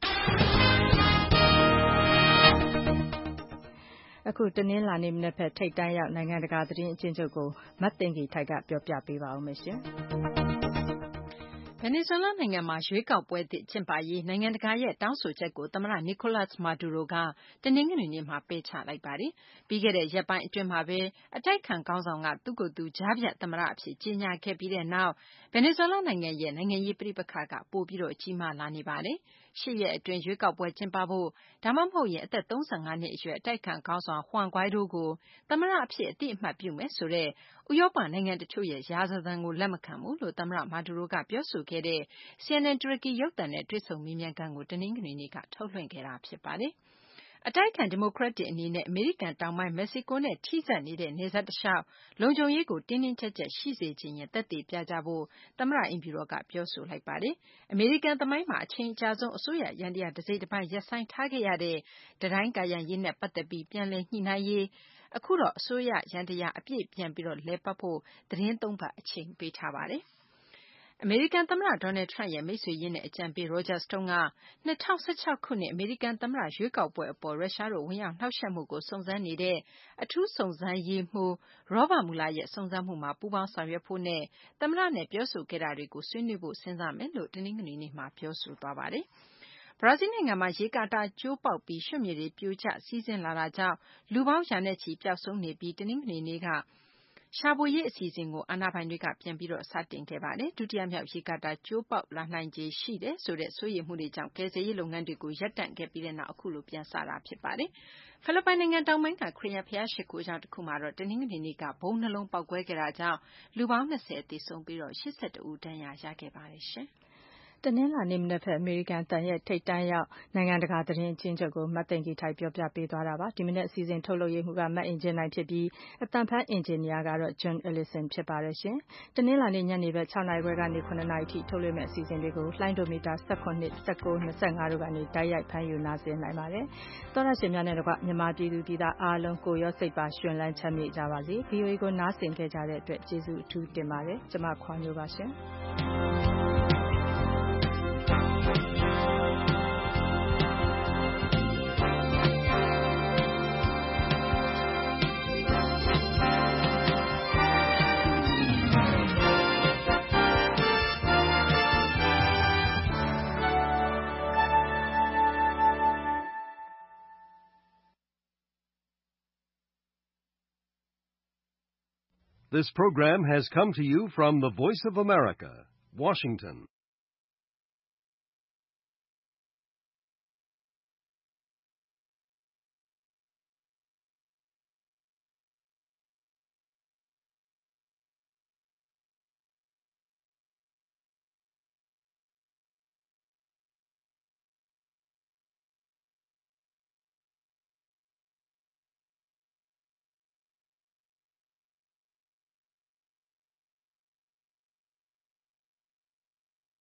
။အခုတနင်္လာနေ့မနက်ဖြန်ထိပ်တန်းရောက်နိုင်ငံတကာသတင်းအကျဉ်းချုပ်ကိုမတ်သိင်္ဂီထိုက်ကပြောပြပေးပါဦးမယ်ရှင်။ဗင်နီဇွဲလားနိုင်ငံမှာရွေးကောက်ပွဲသစ်ကျင်းပရေးနိုင်ငံတကာရဲ့တောင်းဆိုချက်ကိုသမ္မတ Nicolas Maduro ကတနင်္ဂနွေနေ့မှာပယ်ချလိုက်ပါတယ်။ပြီးခဲ့တဲ့ရက်ပိုင်းအတွင်းမှာပဲအတိုက်အခံခေါင်းဆောင်ကသူ့ကိုယ်သူကြားဖြတ်သမ္မတအဖြစ်ကြေညာခဲ့ပြီးတဲ့နောက်ဗင်နီဇွဲလားနိုင်ငံရဲ့နိုင်ငံရေးပဋိပက္ခကပိုပြီးကြီးမားလာနေပါတယ်။8 ရက်အတွင်းရွေးကောက်ပွဲကျင်းပဖို့ဒါမှမဟုတ်ရင်အသက်35နှစ်အရွယ်အတိုက်အခံခေါင်းဆောင် Juan Guaido ကိုသမ္မတအဖြစ်အသိအမှတ်ပြုမယ်ဆိုတဲ့ဥရောပနိုင်ငံတချို့ရဲ့ရာဇသံကိုလက်မခံဘူးလို့သမ္မတ Maduro ကပြောဆိုခဲ့တဲ့ CNN တူရကီရုပ်သံနဲ့တွေ့ဆုံမေးမြန်းခန်းကိုတနင်္ဂနွေနေ့ကထုတ်လွှင့်ခဲ့တာဖြစ်ပါတယ်။အတိုက်အခံဒီမိုကရက်တစ်အနေနဲ့အမေရိကန်တောင်ပိုင်းမက္ကဆီကိုနဲ့ထိစပ်နေတဲ့နယ်စပ်တလျှောက်လုံခြုံရေးကိုတင်းတင်းကျပ်ကျပ်ရှိစေချင်ရင်သက်သေပြကြဖို့သမ္မတအိမ်ဖြူတော်ကပြောဆိုလိုက်ပါတယ်။အမေရိကန်သမိုင်းမှာအချိန်အကြာဆုံးအစိုးရယန္တရားတစိတ်တပိုင်းရပ်ဆိုင်းထားခဲ့ရတဲ့တံတိုင်းကာရံရေးနဲ့ပတ်သက်ပြီးပြန်လည်ညှိနှိုင်းရေးအခုတော့အစိုးရယန္တရားအပြည့်ပြန်ပြီးလည်ပတ်ဖို့သတင်း3 ပတ်အချိန်ပေးထားပါတယ်။အမေရိကန်သမ္မတ Donald Trump ရဲ့မိတ်ဆွေရင်းနဲ့အကြံပေး Roger Stone က2016 ခုနှစ်အမေရိကန်သမ္မတရွေးကောက်ပွဲအပေါ်ရုရှားတို့ဝင်ရောက်နှောက်ယှက်မှုကိုစုံစမ်းနေတဲ့အထူးစုံစမ်းရေးမှူး Robert Mueller ရဲ့စုံစမ်းမှုမှာပူးပေါင်းဆောင်ရွက်ဖို့နဲ့သမ္မတနဲ့ပြောဆိုခဲ့တာတွေကိုဆွေးနွေးဖို့စဉ်းစားမယ်လို့တနင်္ဂနွေနေ့မှာပြောဆိုသွားပါတယ်။ဘရာဇီးနိုင်ငံမှာရေကာတာကျိုးပေါက်ပြီးရွှံ့မြေတွေပြိုကျစီးဆင်းလာတာကြောင့်လူပေါင်းရာနဲ့ချီပျောက်ဆုံးနေပြီးတနင်္ဂနွေနေ့ကရှာဖွေရေးအစီအစဉ်ကိုအာဏာပိုင်တွေကပြန်ပြီးစတင်ခဲ့ပါတယ်။ဒုတိယမြောက်ရေကာတာကျိုးပေါက်လာနိုင်ခြေရှိတယ်ဆိုတဲ့စိုးရိမ်မှုတွေကြောင့်ကယ်ဆယ်ရေးလုပ်ငန်းတွေကိုရပ်တန့်ခဲ့ပြီးတဲ့နောက်အခုလိုပြန်စတာဖြစ်ပါတယ်။ဖိလစ်ပိုင်နိုင်ငံတောင်ပိုင်းကခရစ်ယာန်ဘုရားရှိခိုးကျောင်းတခုမှာတော့တနင်္ဂနွေနေ့ကဗုံး2လုံးပေါက်ကွဲခဲ့တာကြောင့်လူပေါင်း20သေဆုံးပြီး81ဦးဒဏ်ရာရခဲ့ပါတယ်ရှင်။တနင်္လာနေ့မနက်ဖြန်အမေရိကန်တန်ရဲ့ထိပ်တန်းရောက်နိုင်ငံတကာသတင်းအကျဉ်းချုပ်ကိုမတ်သိင်္ဂီထိုက်ပြောပြပေးသွားတာပါဒီမနေ့အစီအစဉ်ထုတ်လုပ်ရေးမှူးကမတ်အင်ဂျင်နိုင်ဖြစ်ပြီးအတန်ဖန်အင်ဂျင်နီယာကတော့ John Ellison ဖြစ်ပါတယ်ရှင်တနင်္လာနေ့ညနေဘက်6နာရီခွဲကနေ9နာရီထိထုတ်လွှင့်မယ့်အစီအစဉ်တွေကိုလှိုင်းဒိုမီတာ18 19 25တို့ကနေတိုက်ရိုက်ဖမ်းယူနားဆင်နိုင်ပါတယ်သောရရှင်များနဲ့တကွမြန်မာပြည်သူပြည်သားအားလုံးကိုရောစိတ်ပါရှင်လန်းချမ်းမြေ့ကြပါစေ VOA ကိုနားဆင်ခဲ့ကြတဲ့အတွက်ကျေးဇူးအထူးတင်ပါတယ်ကျွန်မခွာမျိုးပါရှင် This program has come to you from the Voice of America, Washington.